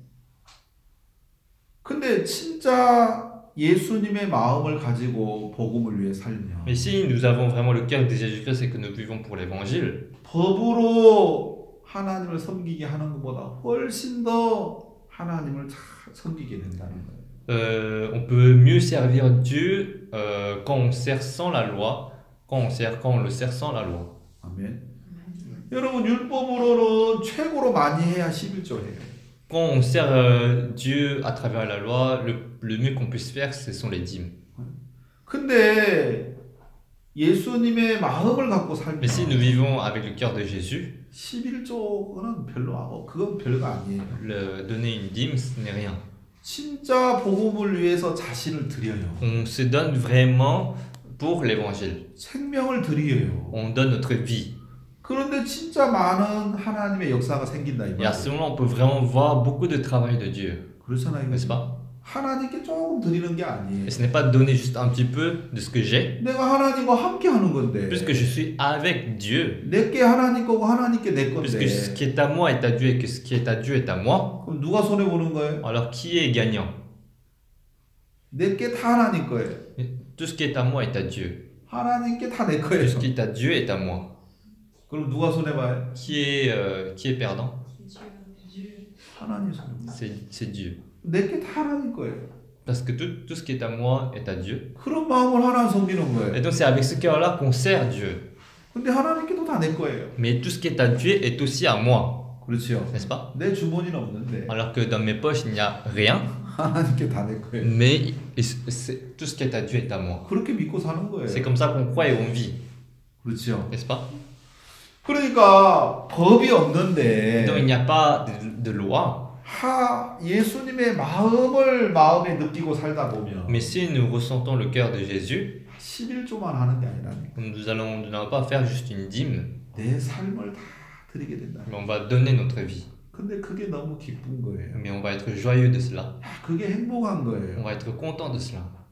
Speaker 1: 근데 진짜 예수님의 마음을 가지고 복음을 위해 살면
Speaker 2: Mais si nous avons vraiment le cœur de Jésus-Christ et que nous vivons pour l'évangile,
Speaker 1: 법으로 하나님을 섬기게 하는 것보다 훨씬 더 하나님을 잘 섬기게 된다는 거예요.
Speaker 2: on peut mieux servir Dieu quand on sert sans la loi, quand on le sert sans la loi.
Speaker 1: 아멘. 여러분 율법으로는 최고로 많이 해야 11조 해요.
Speaker 2: Quand on sert Dieu à travers la loi, le mieux qu'on puisse faire, ce sont les dîmes.
Speaker 1: 근데 예수님의 마음을 갖고
Speaker 2: Mais si nous
Speaker 1: 살면
Speaker 2: vivons avec le cœur de Jésus,
Speaker 1: 11조는 별로 그건 별거 아니에요.
Speaker 2: donner une dîme, ce n'est rien.
Speaker 1: 진짜 복음을 위해서 자신을 드려요.
Speaker 2: On se donne vraiment pour l'évangile.
Speaker 1: 생명을 드려요.
Speaker 2: On donne notre vie.
Speaker 1: 그런데 진짜 많은 하나님의 역사가 생긴다 이
Speaker 2: Et à
Speaker 1: 말이에요.
Speaker 2: ce moment, on peut vraiment voir beaucoup de travail de Dieu,
Speaker 1: 그렇잖아요.
Speaker 2: n'est-ce pas?
Speaker 1: 하나님께 조금 드리는 게 아니에요.
Speaker 2: Et ce n'est pas de donner juste un petit peu de ce que j'ai,
Speaker 1: 내가 하나님과 함께 하는 건데.
Speaker 2: puisque je suis avec Dieu,
Speaker 1: 내게 하나님 거고 하나님께 내
Speaker 2: puisque
Speaker 1: 건데.
Speaker 2: ce qui est à moi est à Dieu et que ce qui est à Dieu est à moi.
Speaker 1: 그럼 누가 손해 보는 거예요?
Speaker 2: Alors qui est gagnant?
Speaker 1: 내게 다 하나님 거예요.
Speaker 2: Tout ce qui est à moi est à Dieu.
Speaker 1: 하나님께 다 내
Speaker 2: Tout
Speaker 1: 거예요.
Speaker 2: ce qui est à Dieu est à moi.
Speaker 1: 그럼 누가 손해 봐요?
Speaker 2: Qui est perdant?
Speaker 3: Dieu.
Speaker 1: 하나님 손해.
Speaker 2: C'est Dieu.
Speaker 1: 내게 다 하나님 거예요.
Speaker 2: Parce que tout ce qui est à moi est à Dieu.
Speaker 1: 그런 마음을 하나님 섬기는
Speaker 2: Et
Speaker 1: 거예요.
Speaker 2: donc c'est avec ce cœur-là qu'on sert Dieu.
Speaker 1: 근데 하나님께도 다 내 거예요.
Speaker 2: Mais tout ce qui est à Dieu est aussi à moi,
Speaker 1: 그렇지요.
Speaker 2: n'est-ce pas?
Speaker 1: 내 주머니는 없는데
Speaker 2: Alors que dans mes poches, il n'y a rien,
Speaker 1: 하나님께 다 내 거예요.
Speaker 2: mais tout ce qui est à Dieu est à moi.
Speaker 1: 그렇게 믿고 사는 거예요.
Speaker 2: C'est comme ça qu'on croit et on vit,
Speaker 1: 그렇지요.
Speaker 2: n'est-ce pas?
Speaker 1: 그러니까 법이
Speaker 2: Donc il
Speaker 1: 없는데
Speaker 2: n'y a pas de loi,
Speaker 1: 예수님의 마음을 마음에 느끼고 살다 보면
Speaker 2: mais si nous ressentons le cœur de Jésus,
Speaker 1: 11조만 하는 게 아니라니까.
Speaker 2: nous n'allons pas faire juste une dîme,
Speaker 1: 내 삶을 다 드리게 된다.
Speaker 2: mais on va donner notre vie.
Speaker 1: 근데 그게 너무 기쁜 거예요.
Speaker 2: Mais on va être joyeux de cela,
Speaker 1: 그게 행복한
Speaker 2: on
Speaker 1: 거예요.
Speaker 2: va être content de cela.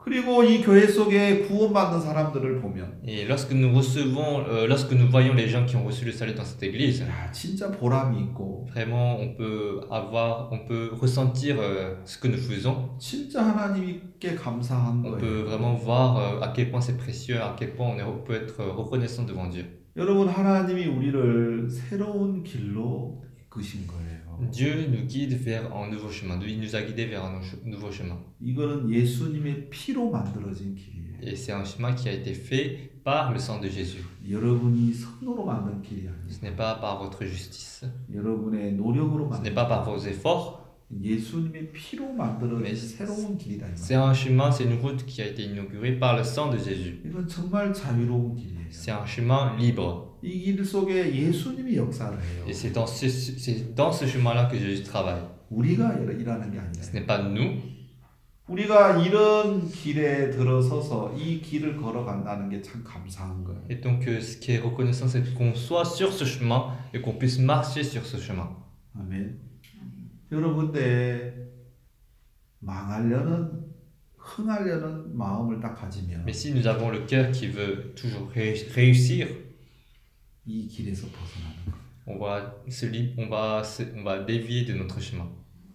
Speaker 1: 그리고 이 교회 속에 구원받는 사람들을 보면
Speaker 2: Et lorsque nous recevons, lorsque nous voyons les gens qui ont reçu le salut dans cette église,
Speaker 1: 야, 진짜 보람이 있고
Speaker 2: vraiment on peut ressentir ce que nous faisons.
Speaker 1: 진짜 하나님께 감사한
Speaker 2: On peut
Speaker 1: 거예요.
Speaker 2: vraiment voir à quel point c'est précieux, à quel point on peut être reconnaissant devant Dieu.
Speaker 1: 여러분 하나님이 우리를 새로운 길로 이끄신 거예요.
Speaker 2: Dieu nous guide vers un nouveau chemin. Il nous a guidés vers un nouveau chemin.
Speaker 1: 이거는 예수님의 피로 만들어진 길이에요.
Speaker 2: Et c'est un chemin qui a été fait par le sang de Jésus.
Speaker 1: 여러분이 선으로 만든 길이
Speaker 2: Ce
Speaker 1: 아니에요.
Speaker 2: n'est pas par votre justice,
Speaker 1: 여러분의 노력으로
Speaker 2: ce n'est
Speaker 1: 만든
Speaker 2: pas par vos efforts.
Speaker 1: 예수님의 피로 만들어진
Speaker 2: Mais
Speaker 1: 새로운 길이다. 이
Speaker 2: C'est
Speaker 1: 말이에요.
Speaker 2: un chemin, c'est une route qui a été inaugurée par le sang de Jésus.
Speaker 1: 이건 정말 자유로운 길이에요.
Speaker 2: C'est un chemin libre.
Speaker 1: 이 길 속에 예수님이 역사를 해요.
Speaker 2: Et c'est dans ce chemin-là que Jésus travaille.
Speaker 1: 우리가 일하는 게
Speaker 2: Ce
Speaker 1: 아니에요.
Speaker 2: n'est pas nous.
Speaker 1: 우리가 이런 길에 들어서서 이 길을 걸어간다는 게 참 감사한 거예요.
Speaker 2: Et donc, ce qui est reconnaissant, c'est qu'on soit sur ce chemin et qu'on puisse marcher sur ce chemin.
Speaker 1: 아멘. 여러분, 근데 망하려는 흥하려는 마음을 딱 가지면
Speaker 2: Mais si nous avons le cœur qui veut toujours réussir,
Speaker 1: 이 길에서 벗어나는 거예요.
Speaker 2: on va dévier de notre chemin.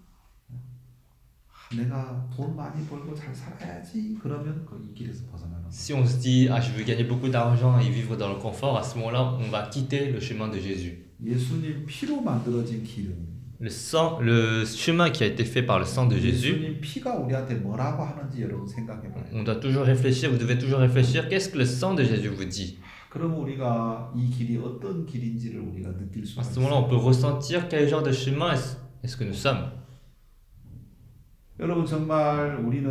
Speaker 1: 내가 돈 많이 벌고 잘 살아야지. 그러면 이 길에서 벗어나는 거예요.
Speaker 2: Si on se dit, ah, je veux gagner beaucoup d'argent et vivre dans le confort, à ce moment-là, on va quitter le chemin de Jésus.
Speaker 1: 예수님 피로 만들어진 길은
Speaker 2: Le chemin qui a été fait par le sang de Jésus,
Speaker 1: 예수님 피가 우리한테 뭐라고 하는지 여러분 생각해봐요.
Speaker 2: on doit toujours réfléchir, vous devez toujours réfléchir, qu'est-ce que le sang de Jésus vous dit?
Speaker 1: 그러면 우리가 이 길이 어떤 길인지를 우리가 느낄 수가
Speaker 2: À ce moment-là,
Speaker 1: 있어요.
Speaker 2: on peut ressentir quel genre de chemin est-ce que nous sommes.
Speaker 1: 여러분 정말 우리는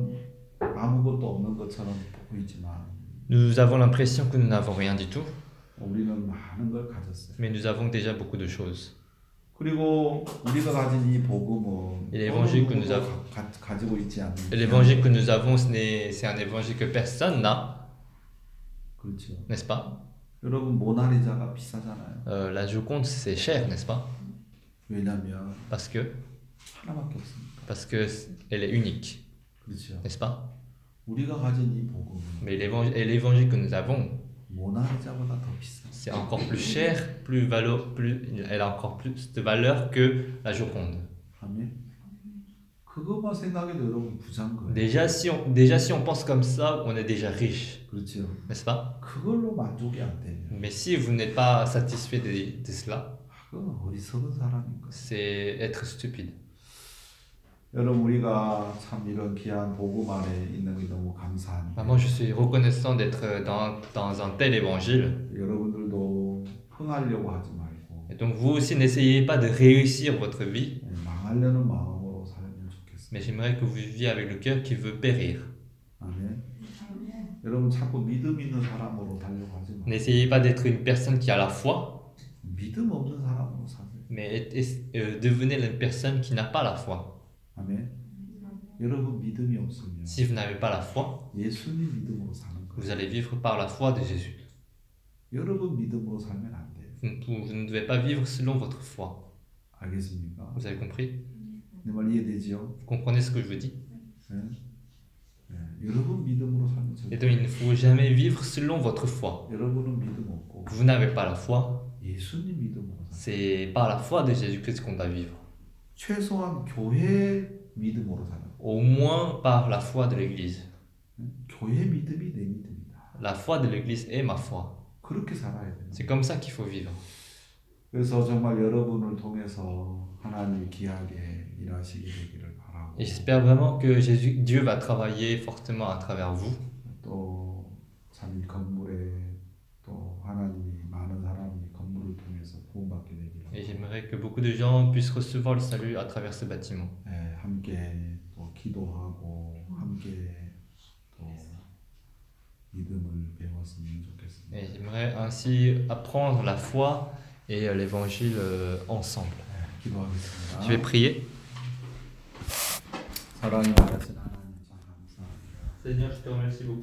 Speaker 1: 아무것도 없는 것처럼 보이지만
Speaker 2: Nous avons l'impression que nous n'avons rien du tout,
Speaker 1: 우리는 많은 걸 가졌어요.
Speaker 2: mais nous avons déjà beaucoup de choses.
Speaker 1: 그리고 우리가 가진 이 복음은
Speaker 2: Et l'évangile que
Speaker 1: 어느
Speaker 2: nous
Speaker 1: 누구도
Speaker 2: avons.
Speaker 1: 가지고 있지 않는
Speaker 2: Et l'évangile que nous avons, c'est un évangile que personne n'a,
Speaker 1: 그렇죠.
Speaker 2: n'est-ce pas?
Speaker 1: 여러분 모나리자가 비싸잖아요.
Speaker 2: La Joconde, c'est cher, n'est-ce pas?
Speaker 1: 왜냐하면
Speaker 2: Parce que
Speaker 1: 하나밖에 없으니까.
Speaker 2: elle est unique,
Speaker 1: 그렇죠.
Speaker 2: n'est-ce pas?
Speaker 1: 우리가 가진 이 복음은
Speaker 2: Mais l'évangile que nous avons,
Speaker 1: 모나리자보다 더 비싸.
Speaker 2: c'est encore plus cher, elle a encore plus de valeur que la Joconde.
Speaker 1: 아멘. 그것만 생각해도 여러분 부자인 거예요.
Speaker 2: Déjà, si on pense comme ça, on est déjà riche,
Speaker 1: 그렇죠.
Speaker 2: n'est-ce pas?
Speaker 1: 그걸로 만족이 안 되면
Speaker 2: Mais si vous n'êtes pas satisfait de cela,
Speaker 1: 그건 어리석은 사람인 거예요.
Speaker 2: c'est être stupide.
Speaker 1: 여러분 우리가 참 이런 귀한 복음 안에 있는 게 너무 감사합니다.
Speaker 2: Moi, je suis reconnaissant d'être dans un tel évangile.
Speaker 1: 여러분들도 흥하려고 하지 말고
Speaker 2: Et donc, vous aussi, n'essayez pas de réussir votre vie,
Speaker 1: 망하려는 마음으로 살면 좋겠어요.
Speaker 2: mais j'aimerais que vous viviez avec le cœur qui veut périr.
Speaker 1: 아멘. 여러분 자꾸 믿음 있는 사람으로 살려고 하지 마세요.
Speaker 2: N'essayez pas d'être une personne qui a la foi,
Speaker 1: 믿음 없는 사람으로 사세요.
Speaker 2: mais devenez une personne qui n'a pas la foi.
Speaker 1: 아멘. 여러분 믿음이 없으면
Speaker 2: Si vous n'avez pas la foi,
Speaker 1: 예수님 믿음으로 사는 거예요.
Speaker 2: vous allez vivre par la foi de Jésus.
Speaker 1: 여러분 믿음으로 살면 안 돼요.
Speaker 2: Vous ne devez pas vivre selon votre foi.
Speaker 1: 알겠습니까?
Speaker 2: Vous avez compris?
Speaker 1: 내 말 이해되지요?
Speaker 2: Vous comprenez ce que je vous dis?
Speaker 1: 네? 네. 여러분 믿음으로 살면
Speaker 2: Et
Speaker 1: 절대
Speaker 2: donc, il ne faut jamais vivre selon votre foi.
Speaker 1: 여러분은 믿음 없고
Speaker 2: Vous n'avez pas la foi,
Speaker 1: 예수님 믿음으로 살아요.
Speaker 2: c'est par la foi de Jésus-Christ qu'on doit vivre.
Speaker 1: 최소한 교회 믿음으로 살아요.
Speaker 2: Au moins par la foi de l'Église.
Speaker 1: 교회 믿음이 내 믿음이다.
Speaker 2: La foi de l'Église est ma foi.
Speaker 1: 그렇게 살아야 돼요.
Speaker 2: C'est comme ça qu'il faut vivre.
Speaker 1: 그래서 정말 여러분을 통해서 하나님이 귀하게 일하시게 되기를 바라고
Speaker 2: Et j'espère vraiment que Dieu va travailler fortement à travers vous.
Speaker 1: 또 참 이 건물에 또 하나님이 많은 사람이 건물을 통해서 구원받게 되기를
Speaker 2: Et j'aimerais que beaucoup de gens puissent recevoir le salut à travers ce bâtiment.
Speaker 1: 네, 함께 또 기도하고 함께 또 믿음을 배웠으면 좋겠습니다.
Speaker 2: Et j'aimerais ainsi apprendre la foi et l'évangile ensemble.
Speaker 1: 기도하겠습니다.
Speaker 2: Je vais prier.
Speaker 1: 사랑이 많으신 하나님 참 감사합니다.
Speaker 2: Seigneur, je te remercie beaucoup.